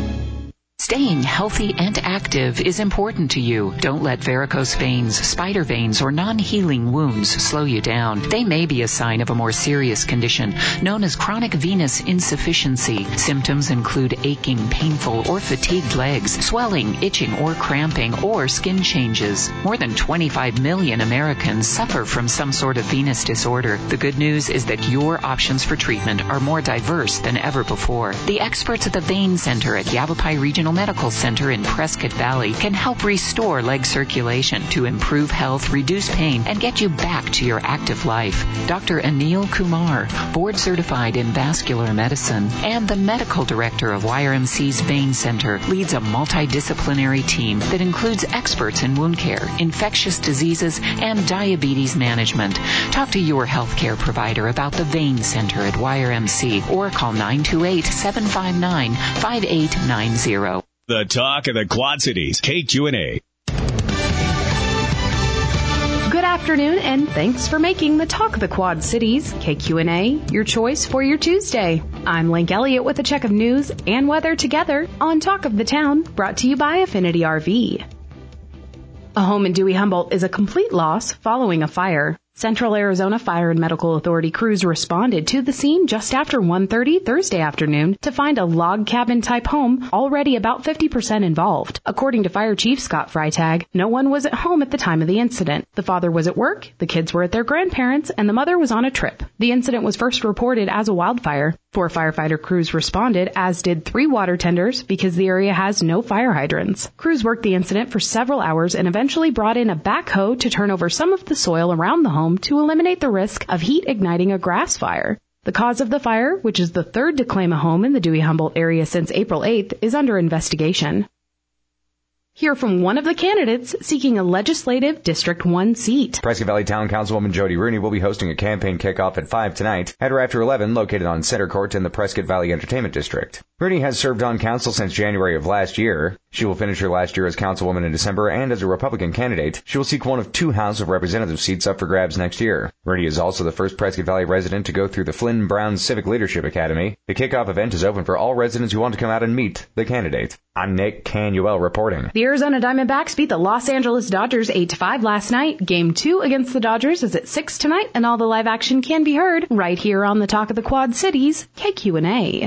Staying healthy and active is important to you. Don't let varicose veins, spider veins, or non-healing wounds slow you down. They may be a sign of a more serious condition known as chronic venous insufficiency. Symptoms include aching, painful, or fatigued legs, swelling, itching, or cramping, or skin changes. More than twenty-five million Americans suffer from some sort of venous disorder. The good news is that your options for treatment are more diverse than ever before. The experts at the Vein Center at Yavapai Regional Medical Center in Prescott Valley can help restore leg circulation to improve health, reduce pain, and get you back to your active life. Doctor Anil Kumar, board certified in vascular medicine and the medical director of Y R M C's Vein Center, leads a multidisciplinary team that includes experts in wound care, infectious diseases, and diabetes management. Talk to your healthcare provider about the Vein Center at Y R M C or call nine two eight, seven five nine, five eight nine zero. The talk of the Quad Cities, K Q N A. afternoon, and thanks for making the Talk of the Quad Cities, K Q N A, your choice for your Tuesday. I'm Link Elliott with a check of news and weather together on Talk of the Town, brought to you by Affinity R V. A home in Dewey Humboldt is a complete loss following a fire. Central Arizona Fire and Medical Authority crews responded to the scene just after one thirty Thursday afternoon to find a log cabin-type home already about fifty percent involved. According to Fire Chief Scott Freitag, no one was at home at the time of the incident. The father was at work, the kids were at their grandparents', and the mother was on a trip. The incident was first reported as a wildfire. Four firefighter crews responded, as did three water tenders, because the area has no fire hydrants. Crews worked the incident for several hours and eventually brought in a backhoe to turn over some of the soil around the home to eliminate the risk of heat igniting a grass fire. The cause of the fire, which is the third to claim a home in the Dewey Humboldt area since April eighth, is under investigation. Hear from one of the candidates seeking a legislative District one seat. Prescott Valley Town Councilwoman Jody Rooney will be hosting a campaign kickoff at five tonight at or after eleven, located on Center Court in the Prescott Valley Entertainment District. Rooney has served on council since January of last year. She will finish her last year as councilwoman in December, and as a Republican candidate, she will seek one of two House of Representatives seats up for grabs next year. Rooney is also the first Prescott Valley resident to go through the Flynn Brown Civic Leadership Academy. The kickoff event is open for all residents who want to come out and meet the candidate. I'm Nick Canuel reporting. The Arizona Diamondbacks beat the Los Angeles Dodgers eight to five last night. Game two against the Dodgers is at six tonight, and all the live action can be heard right here on the Talk of the Quad Cities, K Q N A.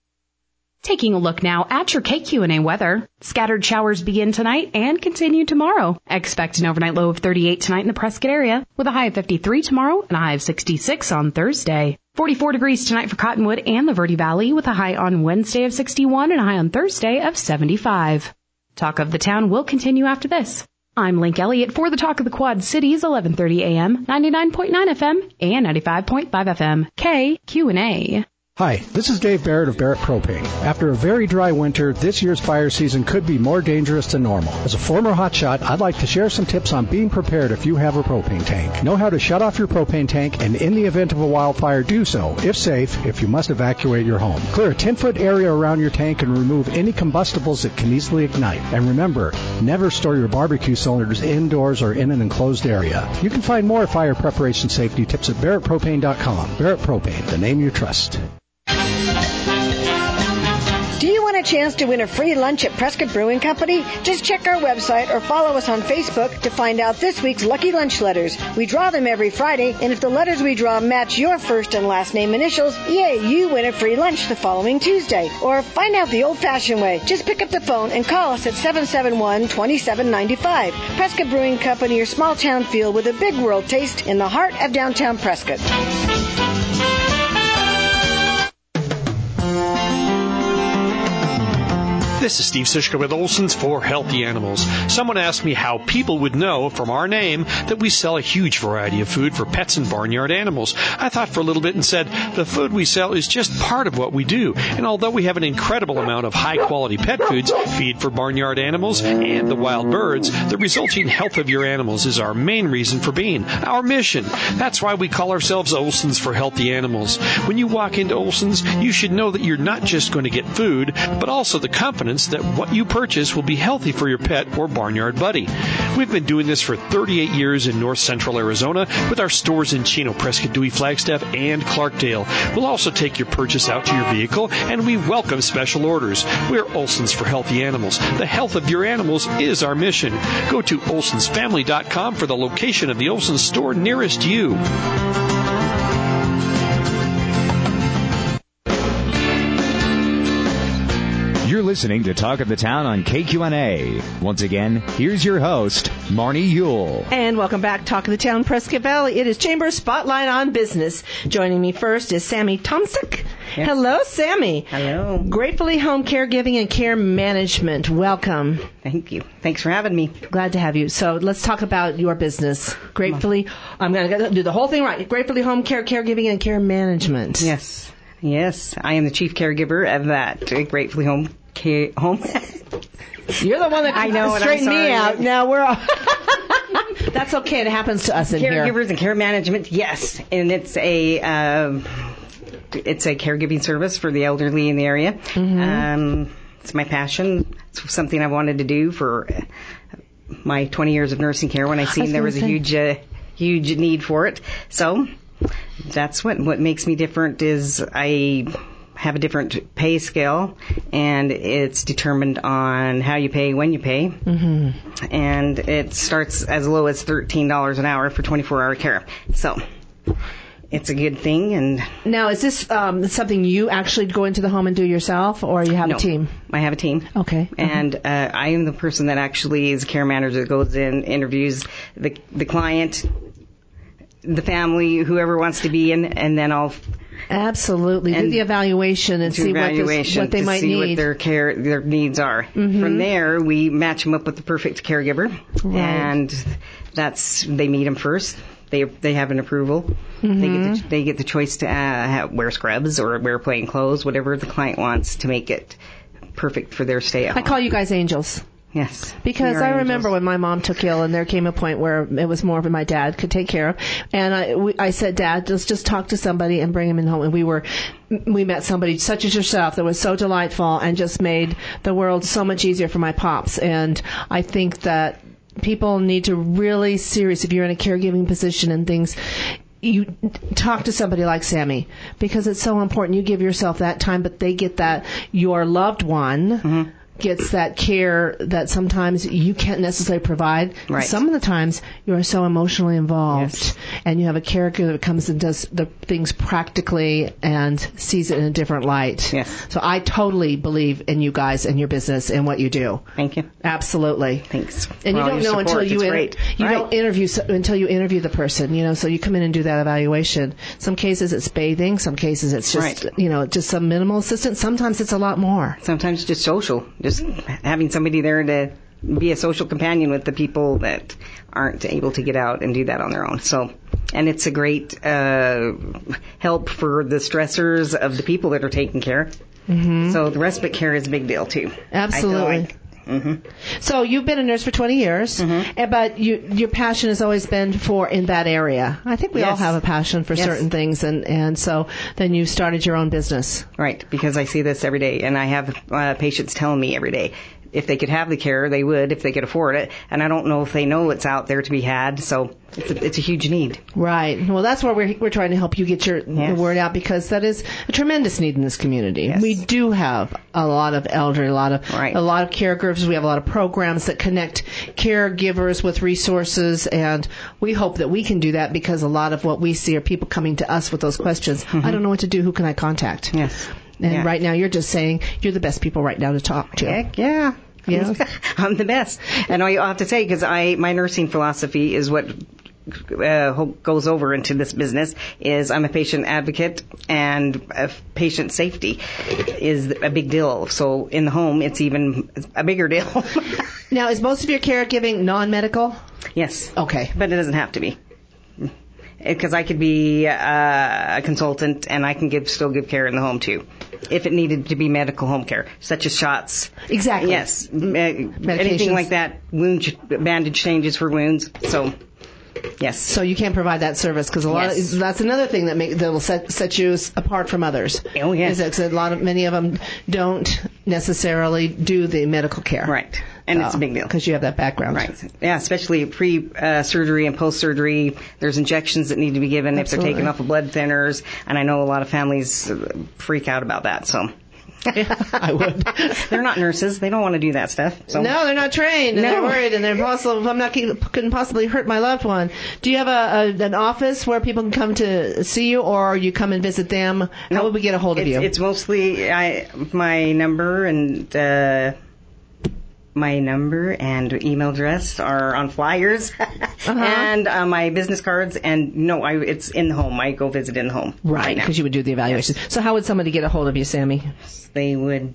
Taking a look now at your K Q N A weather. Scattered showers begin tonight and continue tomorrow. Expect an overnight low of thirty-eight tonight in the Prescott area, with a high of fifty-three tomorrow and a high of sixty-six on Thursday. forty-four degrees tonight for Cottonwood and the Verde Valley, with a high on Wednesday of sixty-one and a high on Thursday of seventy-five. Talk of the Town will continue after this. I'm Link Elliott for the Talk of the Quad Cities, eleven thirty a.m., ninety-nine point nine F M, and ninety-five point five F M, K Q N A. Hi, this is Dave Barrett of Barrett Propane. After a very dry winter, this year's fire season could be more dangerous than normal. As a former hotshot, I'd like to share some tips on being prepared if you have a propane tank. Know how to shut off your propane tank, and in the event of a wildfire, do so, if safe, if you must evacuate your home. Clear a ten-foot area around your tank and remove any combustibles that can easily ignite. And remember, never store your barbecue cylinders indoors or in an enclosed area. You can find more fire preparation safety tips at Barrett Propane dot com. Barrett Propane, the name you trust. Do you want a chance to win a free lunch at Prescott Brewing Company? Just check our website or follow us on Facebook to find out this week's lucky lunch letters. We draw them every Friday, and if the letters we draw match your first and last name initials, yay, you win a free lunch the following Tuesday. Or find out the old-fashioned way. Just pick up the phone and call us at seven seven one, two seven nine five. Prescott Brewing Company, your small-town feel with a big world taste in the heart of downtown Prescott. This is Steve Sischka with Olson's for Healthy Animals. Someone asked me how people would know from our name that we sell a huge variety of food for pets and barnyard animals. I thought for a little bit and said, the food we sell is just part of what we do. And although we have an incredible amount of high-quality pet foods, feed for barnyard animals, and the wild birds, the resulting health of your animals is our main reason for being, our mission. That's why we call ourselves Olson's for Healthy Animals. When you walk into Olson's, you should know that you're not just going to get food, but also the confidence that what you purchase will be healthy for your pet or barnyard buddy. We've been doing this for thirty-eight years in north central Arizona with our stores in Chino, Prescott, Dewey, Flagstaff, and Clarkdale. We'll also take your purchase out to your vehicle, and we welcome special orders. We're Olson's for Healthy Animals. The health of your animals is our mission. Go to olsons family dot com for the location of the Olson's store nearest you. You're listening to Talk of the Town on K Q N A. Once again, here's your host, Marnie Yule. And welcome back, Talk of the Town, Prescott Valley. It is Chamber Spotlight on Business. Joining me first is Sammy Tomczyk. Yes. Hello, Sammy. Hello. Gratefully Home Caregiving and Care Management. Welcome. Thank you. Thanks for having me. Glad to have you. So let's talk about your business. Gratefully, I'm going to do the whole thing right. Gratefully Home Care, Caregiving and Care Management. Yes. Yes. I am the chief caregiver of that uh, Gratefully Home Care Home. You're the one that I know, straightened me out. Now we're all That's okay. It happens to us in Caregivers here. Caregivers and Care Management, yes. And it's a um, it's a caregiving service for the elderly in the area. Mm-hmm. Um, it's my passion. It's something I wanted to do for my twenty years of nursing care. When I seen I there was say. a huge uh, huge need for it. So that's what what makes me different is I have a different pay scale, and it's determined on how you pay, when you pay, mm-hmm. and it starts as low as thirteen dollars an hour for twenty-four hour care. So it's a good thing. And now, is this um, something you actually go into the home and do yourself, or you have no, a team? I have a team. Okay. And uh, I am the person that actually is a care manager that goes in, interviews the the client, the family, whoever wants to be in, and then I'll absolutely do the evaluation and see what, this, what they to might see need. what their care their needs are. Mm-hmm. From there, we match them up with the perfect caregiver, right. and that's they meet them first. They they have an approval. Mm-hmm. They get the, they get the choice to uh, have, wear scrubs or wear plain clothes, whatever the client wants to make it perfect for their stay at home. I call you guys angels. Yes. Because I angels. remember when my mom took ill and there came a point where it was more of my dad could take care of. And I, we, I said, Dad, let's just talk to somebody and bring him in home. And we were, we met somebody such as yourself that was so delightful and just made the world so much easier for my pops. And I think that people need to really serious, if you're in a caregiving position and things, you talk to somebody like Sammy because it's so important. You give yourself that time, but they get that your loved one mm-hmm. gets that care that sometimes you can't necessarily provide. Right. Some of the times you are so emotionally involved, yes. and you have a caregiver that comes and does the things practically and sees it in a different light. Yes. So I totally believe in you guys and your business and what you do. Thank you. Absolutely. Thanks. And For you don't know support. until you it's in, great. you right. don't interview until you interview the person. You know, so you come in and do that evaluation. Some cases it's bathing. Some cases it's just right. you know just some minimal assistance. Sometimes it's a lot more. Sometimes just social. Just having somebody there to be a social companion with the people that aren't able to get out and do that on their own. So, and it's a great uh, help for the stressors of the people that are taking care. Mm-hmm. So the respite care is a big deal too. Absolutely. Like. Mm-hmm. So you've been a nurse for twenty years, mm-hmm. but you, your passion has always been for in that area. I think we yes. all have a passion for yes. certain things, and, and so then you started your own business. Right, because I see this every day, and I have uh, patients telling me every day, if they could have the care, they would if they could afford it. And I don't know if they know it's out there to be had, so it's a, it's a huge need. Right. Well, that's where we're we're trying to help you get your yes. the word out, because that is a tremendous need in this community. Yes. We do have a lot of elderly, a lot of right. a lot of caregivers. We have a lot of programs that connect caregivers with resources, and we hope that we can do that, because a lot of what we see are people coming to us with those questions. Mm-hmm. I don't know what to do. Who can I contact? Yes. And yeah. right now, you're just saying you're the best people right now to talk to. Heck yeah. Yeah. I'm the best. And I have to say, because I my nursing philosophy is what uh, goes over into this business, is I'm a patient advocate, and uh, patient safety is a big deal. So in the home, it's even a bigger deal. Now, is most of your caregiving non-medical? Yes. Okay. But it doesn't have to be. Because I could be uh, a consultant, and I can give still give care in the home too, if it needed to be medical home care, such as shots. Exactly. Yes. Uh, anything like that. Wound bandage changes for wounds. So, yes. So you can provide that service, because a lot yes. of, that's another thing that make that will set set you apart from others. Oh yes. Is that a lot of many of them don't necessarily do the medical care. Right. And so, it's a big deal. Because you have that background. Right. Yeah, especially pre-surgery uh, and post-surgery. There's injections that need to be given Absolutely. if they're taking off of blood thinners. And I know a lot of families freak out about that, so. I would. They're not nurses. They don't want to do that stuff. So. No, they're not trained. And no. They're worried, and they're possible. I'm not couldn't possibly hurt my loved one. Do you have a, a an office where people can come to see you, or you come and visit them? How no, would we get a hold of it's, you? It's mostly I, my number and uh, my number and email address are on flyers, uh-huh. and uh, my business cards. And no, I it's in the home. I go visit in the home. Right, because right you would do the evaluation. Yes. So how would somebody get a hold of you, Sammy? They would.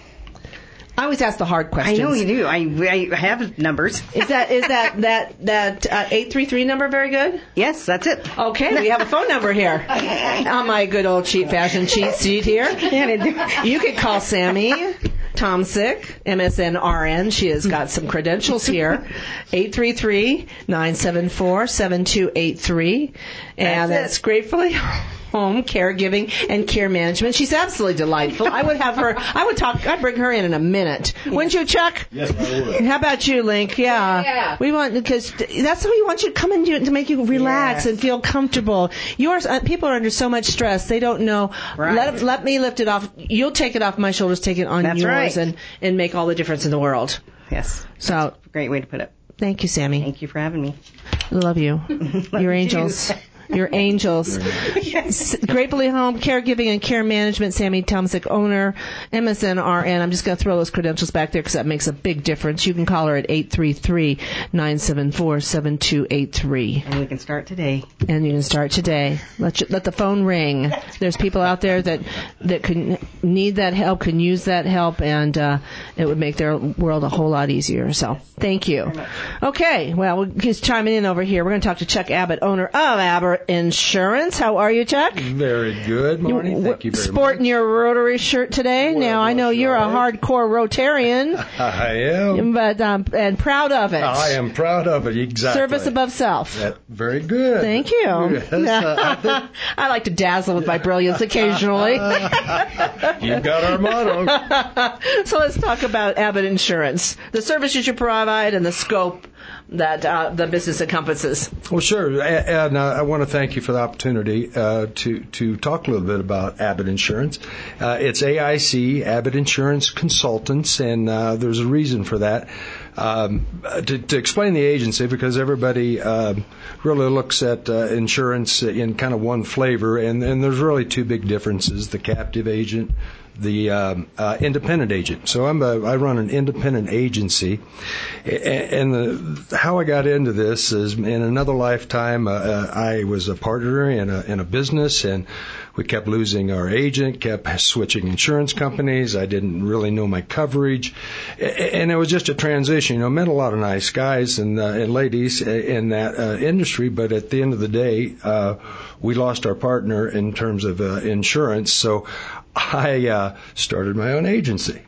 I always ask the hard questions. I know you do. I, I have numbers. Is that is that that that uh, eight three three number very good? Yes, that's it. Okay, we have a phone number here on my good old cheap fashion cheat sheet here. You could call Sammy Tomsick, M S N R N. She has got some credentials here. eight three three, nine seven four, seven two eight three. And that's, that's gratefully Home Caregiving and Care Management. She's absolutely delightful. I would have her, I would talk, I'd bring her in in a minute. Wouldn't you, Chuck? Yes, I would. How about you, Link? Yeah. Yeah. We want, because that's what we want you to come in to, to make you relax Yeah. and feel comfortable. Yours, uh, people are under so much stress. They don't know. Right. Let, let me lift it off. You'll take it off my shoulders, take it on That's yours, right. and, and make all the difference in the world. Yes. So, That's a great way to put it. Thank you, Sammy. Thank you for having me. Love you. You're angels. You're angels. Yes. Gratefully Home Caregiving and Care Management, Sammy Tomsic, owner, M S N R N. I'm just going to throw those credentials back there because that makes a big difference. You can call her at eight three three, nine seven four, seven two eight three. And we can start today. And you can start today. Let you, let the phone ring. There's people out there that that can need that help, can use that help, and uh, it would make their world a whole lot easier. So thank you. Okay, well, he's chiming in over here. We're going to talk to Chuck Abbott, owner of Abbott Insurance. How are you, Chuck? Very good, Marnie. Thank you very Sporting much. your Rotary shirt today. Well, now, I know you're a right. hardcore Rotarian. I am. But, um, and proud of it. I am proud of it, exactly. Service above self. That, very good. Thank you. Yes, uh, I, think I like to dazzle with my brilliance occasionally. you've got our motto. So let's talk about Abbott Insurance, the services you provide and the scope that uh, the business encompasses. Well, sure. And uh, I want to thank you for the opportunity uh, to, to talk a little bit about Abbott Insurance. Uh, it's A I C, Abbott Insurance Consultants, and uh, there's a reason for that. Um, to, to explain the agency, because everybody um, really looks at uh, insurance in kind of one flavor, and, and there's really two big differences, the captive agent, the um, uh, independent agent. So I'm a, I run an independent agency, and the, how I got into this is in another lifetime. Uh, uh, I was a partner in a in a business, and we kept losing our agent, kept switching insurance companies. I didn't really know my coverage, and it was just a transition. You know, met a lot of nice guys and uh, and ladies in that uh, industry, but at the end of the day, uh, we lost our partner in terms of uh, insurance. So I uh, started my own agency.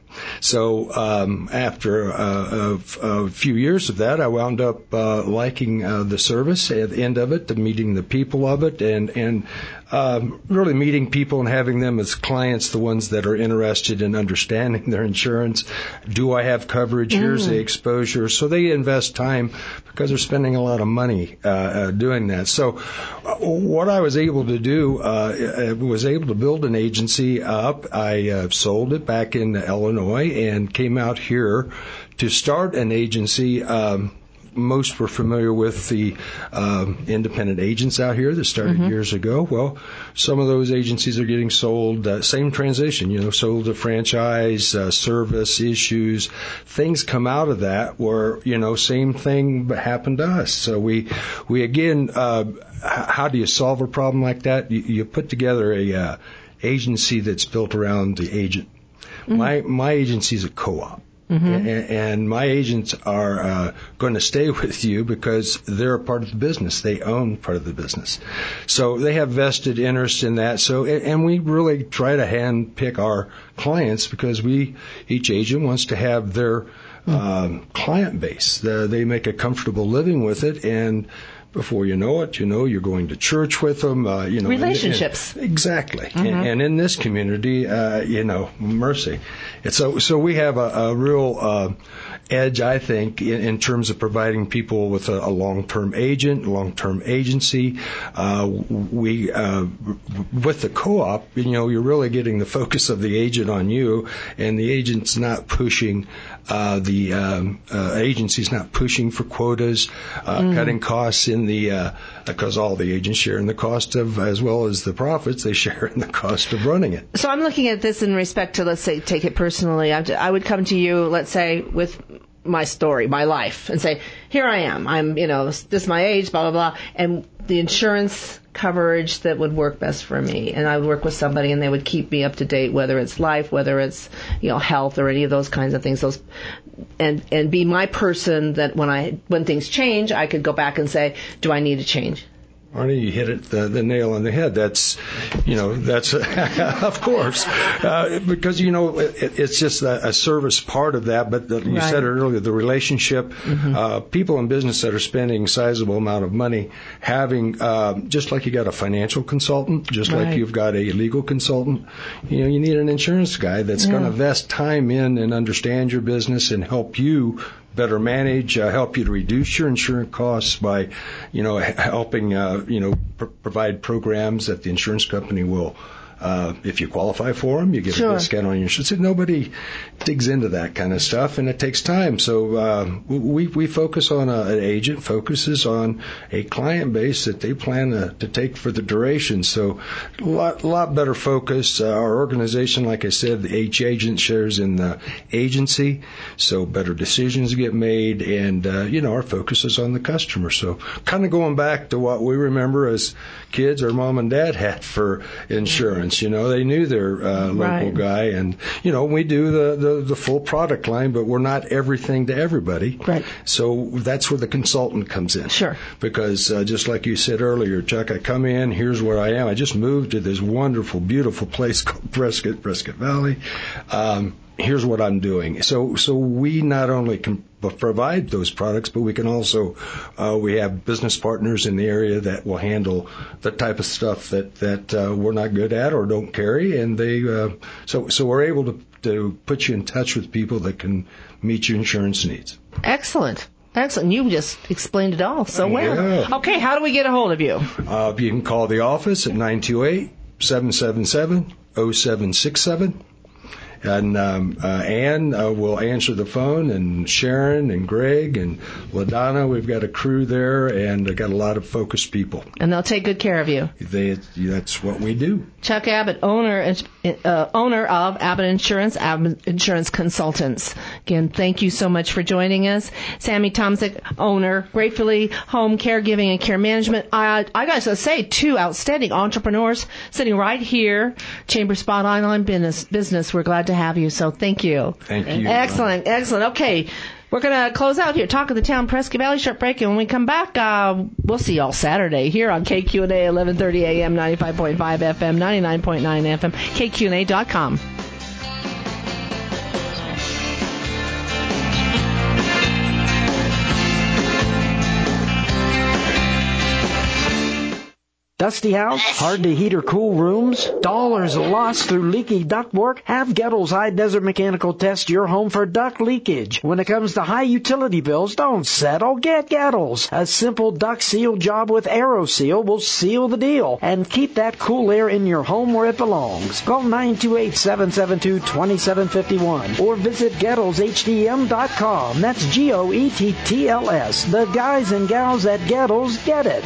So um, after uh, a, a few years of that, I wound up uh, liking uh, the service at the end of it, the meeting the people of it, and and um, really meeting people and having them as clients, the ones that are interested in understanding their insurance. Do I have coverage? Here's the exposure. So they invest time because they're spending a lot of money uh, uh, doing that. So uh, what I was able to do uh, was able to build an agency up. I uh, sold it back in Illinois and came out here to start an agency. Um, most were familiar with the um, independent agents out here that started mm-hmm. years ago. Well, some of those agencies are getting sold. Uh, same transition, you know, sold to franchise, uh, service issues. Things come out of that where, you know, same thing happened to us. So we, we again, uh, how do you solve a problem like that? You, you put together a uh, agency that's built around the agent. Mm-hmm. My my agency is a co-op, mm-hmm. and, and my agents are uh, going to stay with you because they're a part of the business. They own part of the business, so they have vested interest in that. So, and we really try to hand pick our clients because we each agent wants to have their mm-hmm. um, client base. The, they make a comfortable living with it, and before you know it, you know, you're going to church with them, uh, you know. Relationships. And, and, exactly. Mm-hmm. And, and in this community, uh, you know, mercy. And so, so we have a, a real, uh, edge, I think, in, in terms of providing people with a, a long-term agent, long-term agency. Uh, we, uh, with the co-op, you know, you're really getting the focus of the agent on you, and the agent's not pushing, uh, the, um, uh, agency's not pushing for quotas, uh, mm. cutting costs in the, uh, because all the agents share in the cost of, as well as the profits, they share in the cost of running it. So I'm looking at this in respect to, let's say, take it personally. I, I would come to you, let's say, with my story, my life, and say, here I am. I'm, you know, this is my age, blah, blah, blah, and the insurance coverage that would work best for me. And I would work with somebody and they would keep me up to date, whether it's life, whether it's, you know, health or any of those kinds of things. Those, and, and be my person that when I, when things change, I could go back and say, do I need to change? Arnie, you hit it the, the nail on the head. That's, you know, that's of course, uh, because you know it, it's just a, a service part of that. But the, you Right. said it earlier, the relationship, Mm-hmm. uh, people in business that are spending sizable amount of money, having uh, just like you got a financial consultant, just Right. like you've got a legal consultant, you know, you need an insurance guy that's Yeah. going to invest time in and understand your business and help you better manage, uh, help you to reduce your insurance costs by, you know, h- helping, uh, you know, pr- provide programs that the insurance company will, uh, if you qualify for them, you get Sure. a discount on your insurance. Nobody digs into that kind of stuff, and it takes time. So uh, we we focus on a, an agent focuses on a client base that they plan to, to take for the duration. So a lot, lot better focus. Uh, our organization, like I said, each agent shares in the agency, so better decisions get made, and uh, you know our focus is on the customer. So kind of going back to what we remember as kids, our mom and dad had for insurance. You know, they knew their uh, local Right. guy, and you know we do the, the the full product line, but we're not everything to everybody. Right. So that's where the consultant comes in. Sure. Because uh, just like you said earlier, Chuck, I come in, here's where I am. I just moved to this wonderful, beautiful place called Prescott, Prescott Valley. Um, here's what I'm doing. So so we not only can provide those products, but we can also uh, we have business partners in the area that will handle the type of stuff that that uh, we're not good at or don't carry, and they uh, so so we're able to to put you in touch with people that can meet your insurance needs. Excellent. Excellent. You just explained it all so well. Yeah. Okay, how do we get a hold of you? Uh, you can call the office at nine two eight, seven seven seven, zero seven six seven. And um, uh, Ann uh, will answer the phone, and Sharon and Greg and LaDonna. We've got a crew there, and I got a lot of focused people. And they'll take good care of you. They, that's what we do. Chuck Abbott, owner uh, owner of Abbott Insurance, Abbott Insurance Consultants. Again, thank you so much for joining us. Sammy Tomczyk, owner, Gratefully Home Caregiving and Care Management. I, I got to say, two outstanding entrepreneurs sitting right here, Chamber Spot Online Business. Business. We're glad to have you. So thank you. Thank you. Excellent, excellent. Okay. We're going to close out here, Talk of the Town, Prescott Valley, short break, and when we come back, uh, we'll see y'all Saturday here on K Q N A, eleven thirty A M, ninety-five point five F M, ninety-nine point nine F M, K Q N A dot com. Dusty house? Hard to heat or cool rooms? Dollars lost through leaky ductwork? Have Gettles High Desert Mechanical test your home for duct leakage. When it comes to high utility bills, don't settle. Get Gettles. A simple duct seal job with AeroSeal will seal the deal and keep that cool air in your home where it belongs. Call nine two eight, seven seven two, two seven five one or visit Gettles H D M dot com. That's G O E T T L S. The guys and gals at Gettles get it.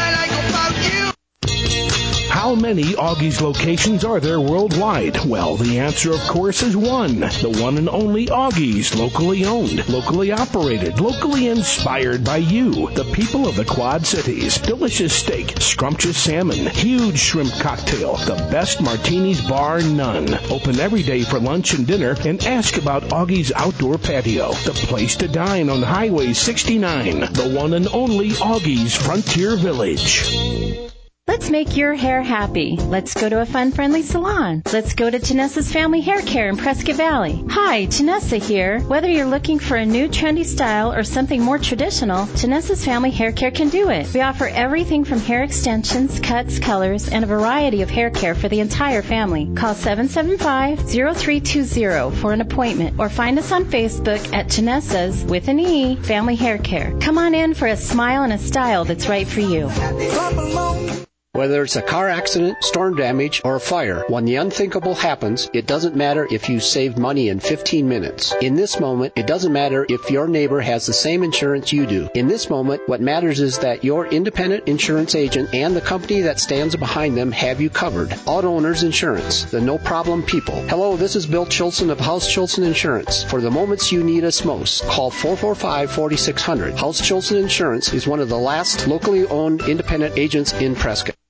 How many Augie's locations are there worldwide? Well, the answer, of course, is one. The one and only Augie's, locally owned, locally operated, locally inspired by you, the people of the Quad Cities. Delicious steak, scrumptious salmon, huge shrimp cocktail, the best martinis bar none. Open every day for lunch and dinner, and ask about Augie's Outdoor Patio, the place to dine on Highway sixty-nine, the one and only Augie's Frontier Village. Let's make your hair happy. Let's go to a fun, friendly salon. Let's go to Tanessa's Family Hair Care in Prescott Valley. Hi, Tanessa here. Whether you're looking for a new trendy style or something more traditional, Tanessa's Family Hair Care can do it. We offer everything from hair extensions, cuts, colors, and a variety of hair care for the entire family. Call seven seven five, zero three two zero for an appointment or find us on Facebook at Tanessa's, with an E, Family Hair Care. Come on in for a smile and a style that's right for you. Whether it's a car accident, storm damage, or a fire, when the unthinkable happens, it doesn't matter if you saved money in fifteen minutes. In this moment, it doesn't matter if your neighbor has the same insurance you do. In this moment, what matters is that your independent insurance agent and the company that stands behind them have you covered. Auto Owners Insurance, the no-problem people. Hello, this is Bill Chilson of House Chilson Insurance. For the moments you need us most, call four four five, four six zero zero. House Chilson Insurance is one of the last locally owned independent agents in Prescott.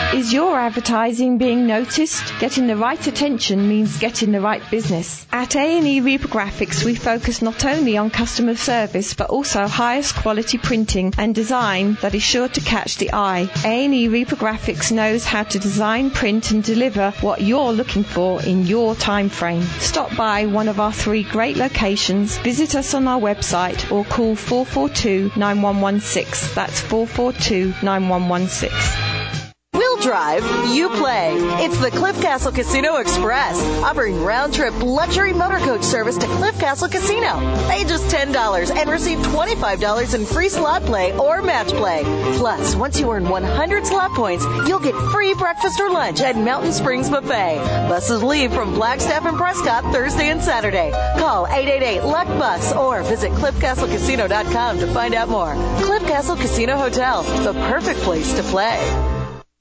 Is your advertising being noticed? Getting the right attention means getting the right business. At A and E Reprographics, we focus not only on customer service, but also highest quality printing and design that is sure to catch the eye. A and E Reprographics knows how to design, print and deliver what you're looking for in your time frame. Stop by one of our three great locations, visit us on our website or call four four two, nine one one six. That's four four two, nine one one six. We'll drive, you play. It's the Cliff Castle Casino Express, offering round-trip luxury motor coach service to Cliff Castle Casino. Pay just ten dollars and receive twenty-five dollars in free slot play or match play. Plus, once you earn one hundred slot points, you'll get free breakfast or lunch at Mountain Springs Buffet. Buses leave from Flagstaff and Prescott Thursday and Saturday. Call eight eight eight, L U C K, B U S or visit cliff castle casino dot com to find out more. Cliff Castle Casino Hotel, the perfect place to play.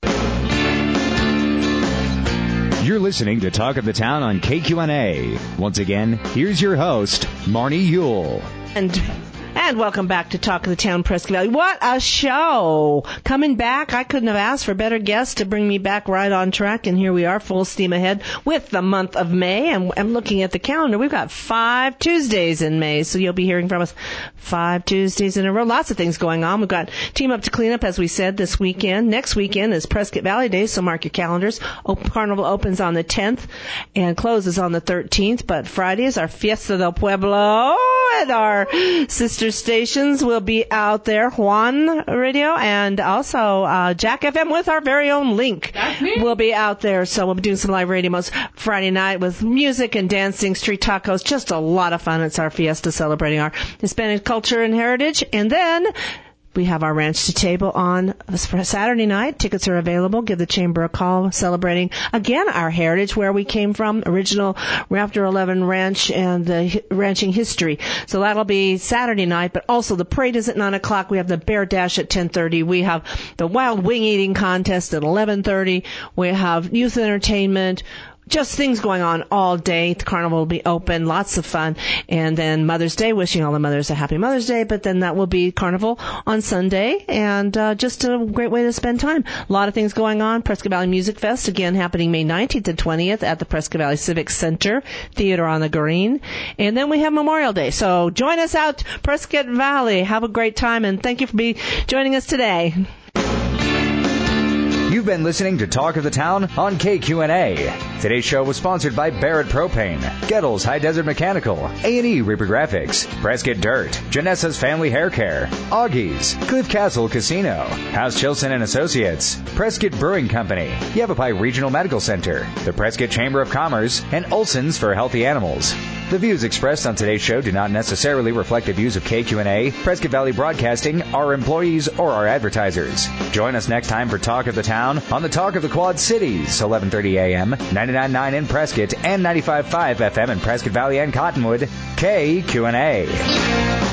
You're listening to Talk of the Town on K Q N A. Once again, here's your host, Marnie Yule. And and welcome back to Talk of the Town, Prescott Valley. What a show! Coming back, I couldn't have asked for better guests to bring me back right on track, and here we are, full steam ahead with the month of May. And I'm looking at the calendar. We've got five Tuesdays in May, so you'll be hearing from us five Tuesdays in a row. Lots of things going on. We've got Team Up to Clean Up, as we said, this weekend. Next weekend is Prescott Valley Day, so mark your calendars. Carnival opens on the tenth and closes on the thirteenth, but Friday is our Fiesta del Pueblo, and our sister stations will be out there, Juan Radio and also uh, Jack F M with our very own Link will be out there. So we'll be doing some live radio modes Friday night with music and dancing, street tacos, just a lot of fun. It's our fiesta celebrating our Hispanic culture and heritage. And then we have our Ranch to Table on Saturday night. Tickets are available. Give the Chamber a call, celebrating, again, our heritage, where we came from, original Raptor eleven Ranch and the ranching history. So that'll be Saturday night, but also the parade is at nine o'clock. We have the Bear Dash at ten thirty. We have the Wild Wing Eating Contest at eleven thirty. We have youth entertainment. Just things going on all day. The carnival will be open, lots of fun. And then Mother's Day, wishing all the mothers a happy Mother's Day, but then that will be carnival on Sunday, and uh, just a great way to spend time. A lot of things going on. Prescott Valley Music Fest, again, happening May nineteenth and twentieth at the Prescott Valley Civic Center, Theater on the Green. And then we have Memorial Day. So join us out, Prescott Valley. Have a great time, and thank you for be joining us today. You've been listening to Talk of the Town on K Q N A. Today's show was sponsored by Barrett Propane, Gettles High Desert Mechanical, A and E Reprographics, Prescott Dirt, Janessa's Family Hair Care, Augie's, Cliff Castle Casino, House Chilson and Associates, Prescott Brewing Company, Yavapai Regional Medical Center, the Prescott Chamber of Commerce, and Olson's for Healthy Animals. The views expressed on today's show do not necessarily reflect the views of K Q N A, Prescott Valley Broadcasting, our employees, or our advertisers. Join us next time for Talk of the Town on the Talk of the Quad Cities, eleven thirty a.m., ninety-nine point nine in Prescott, and ninety-five point five F M in Prescott Valley and Cottonwood, K Q N A.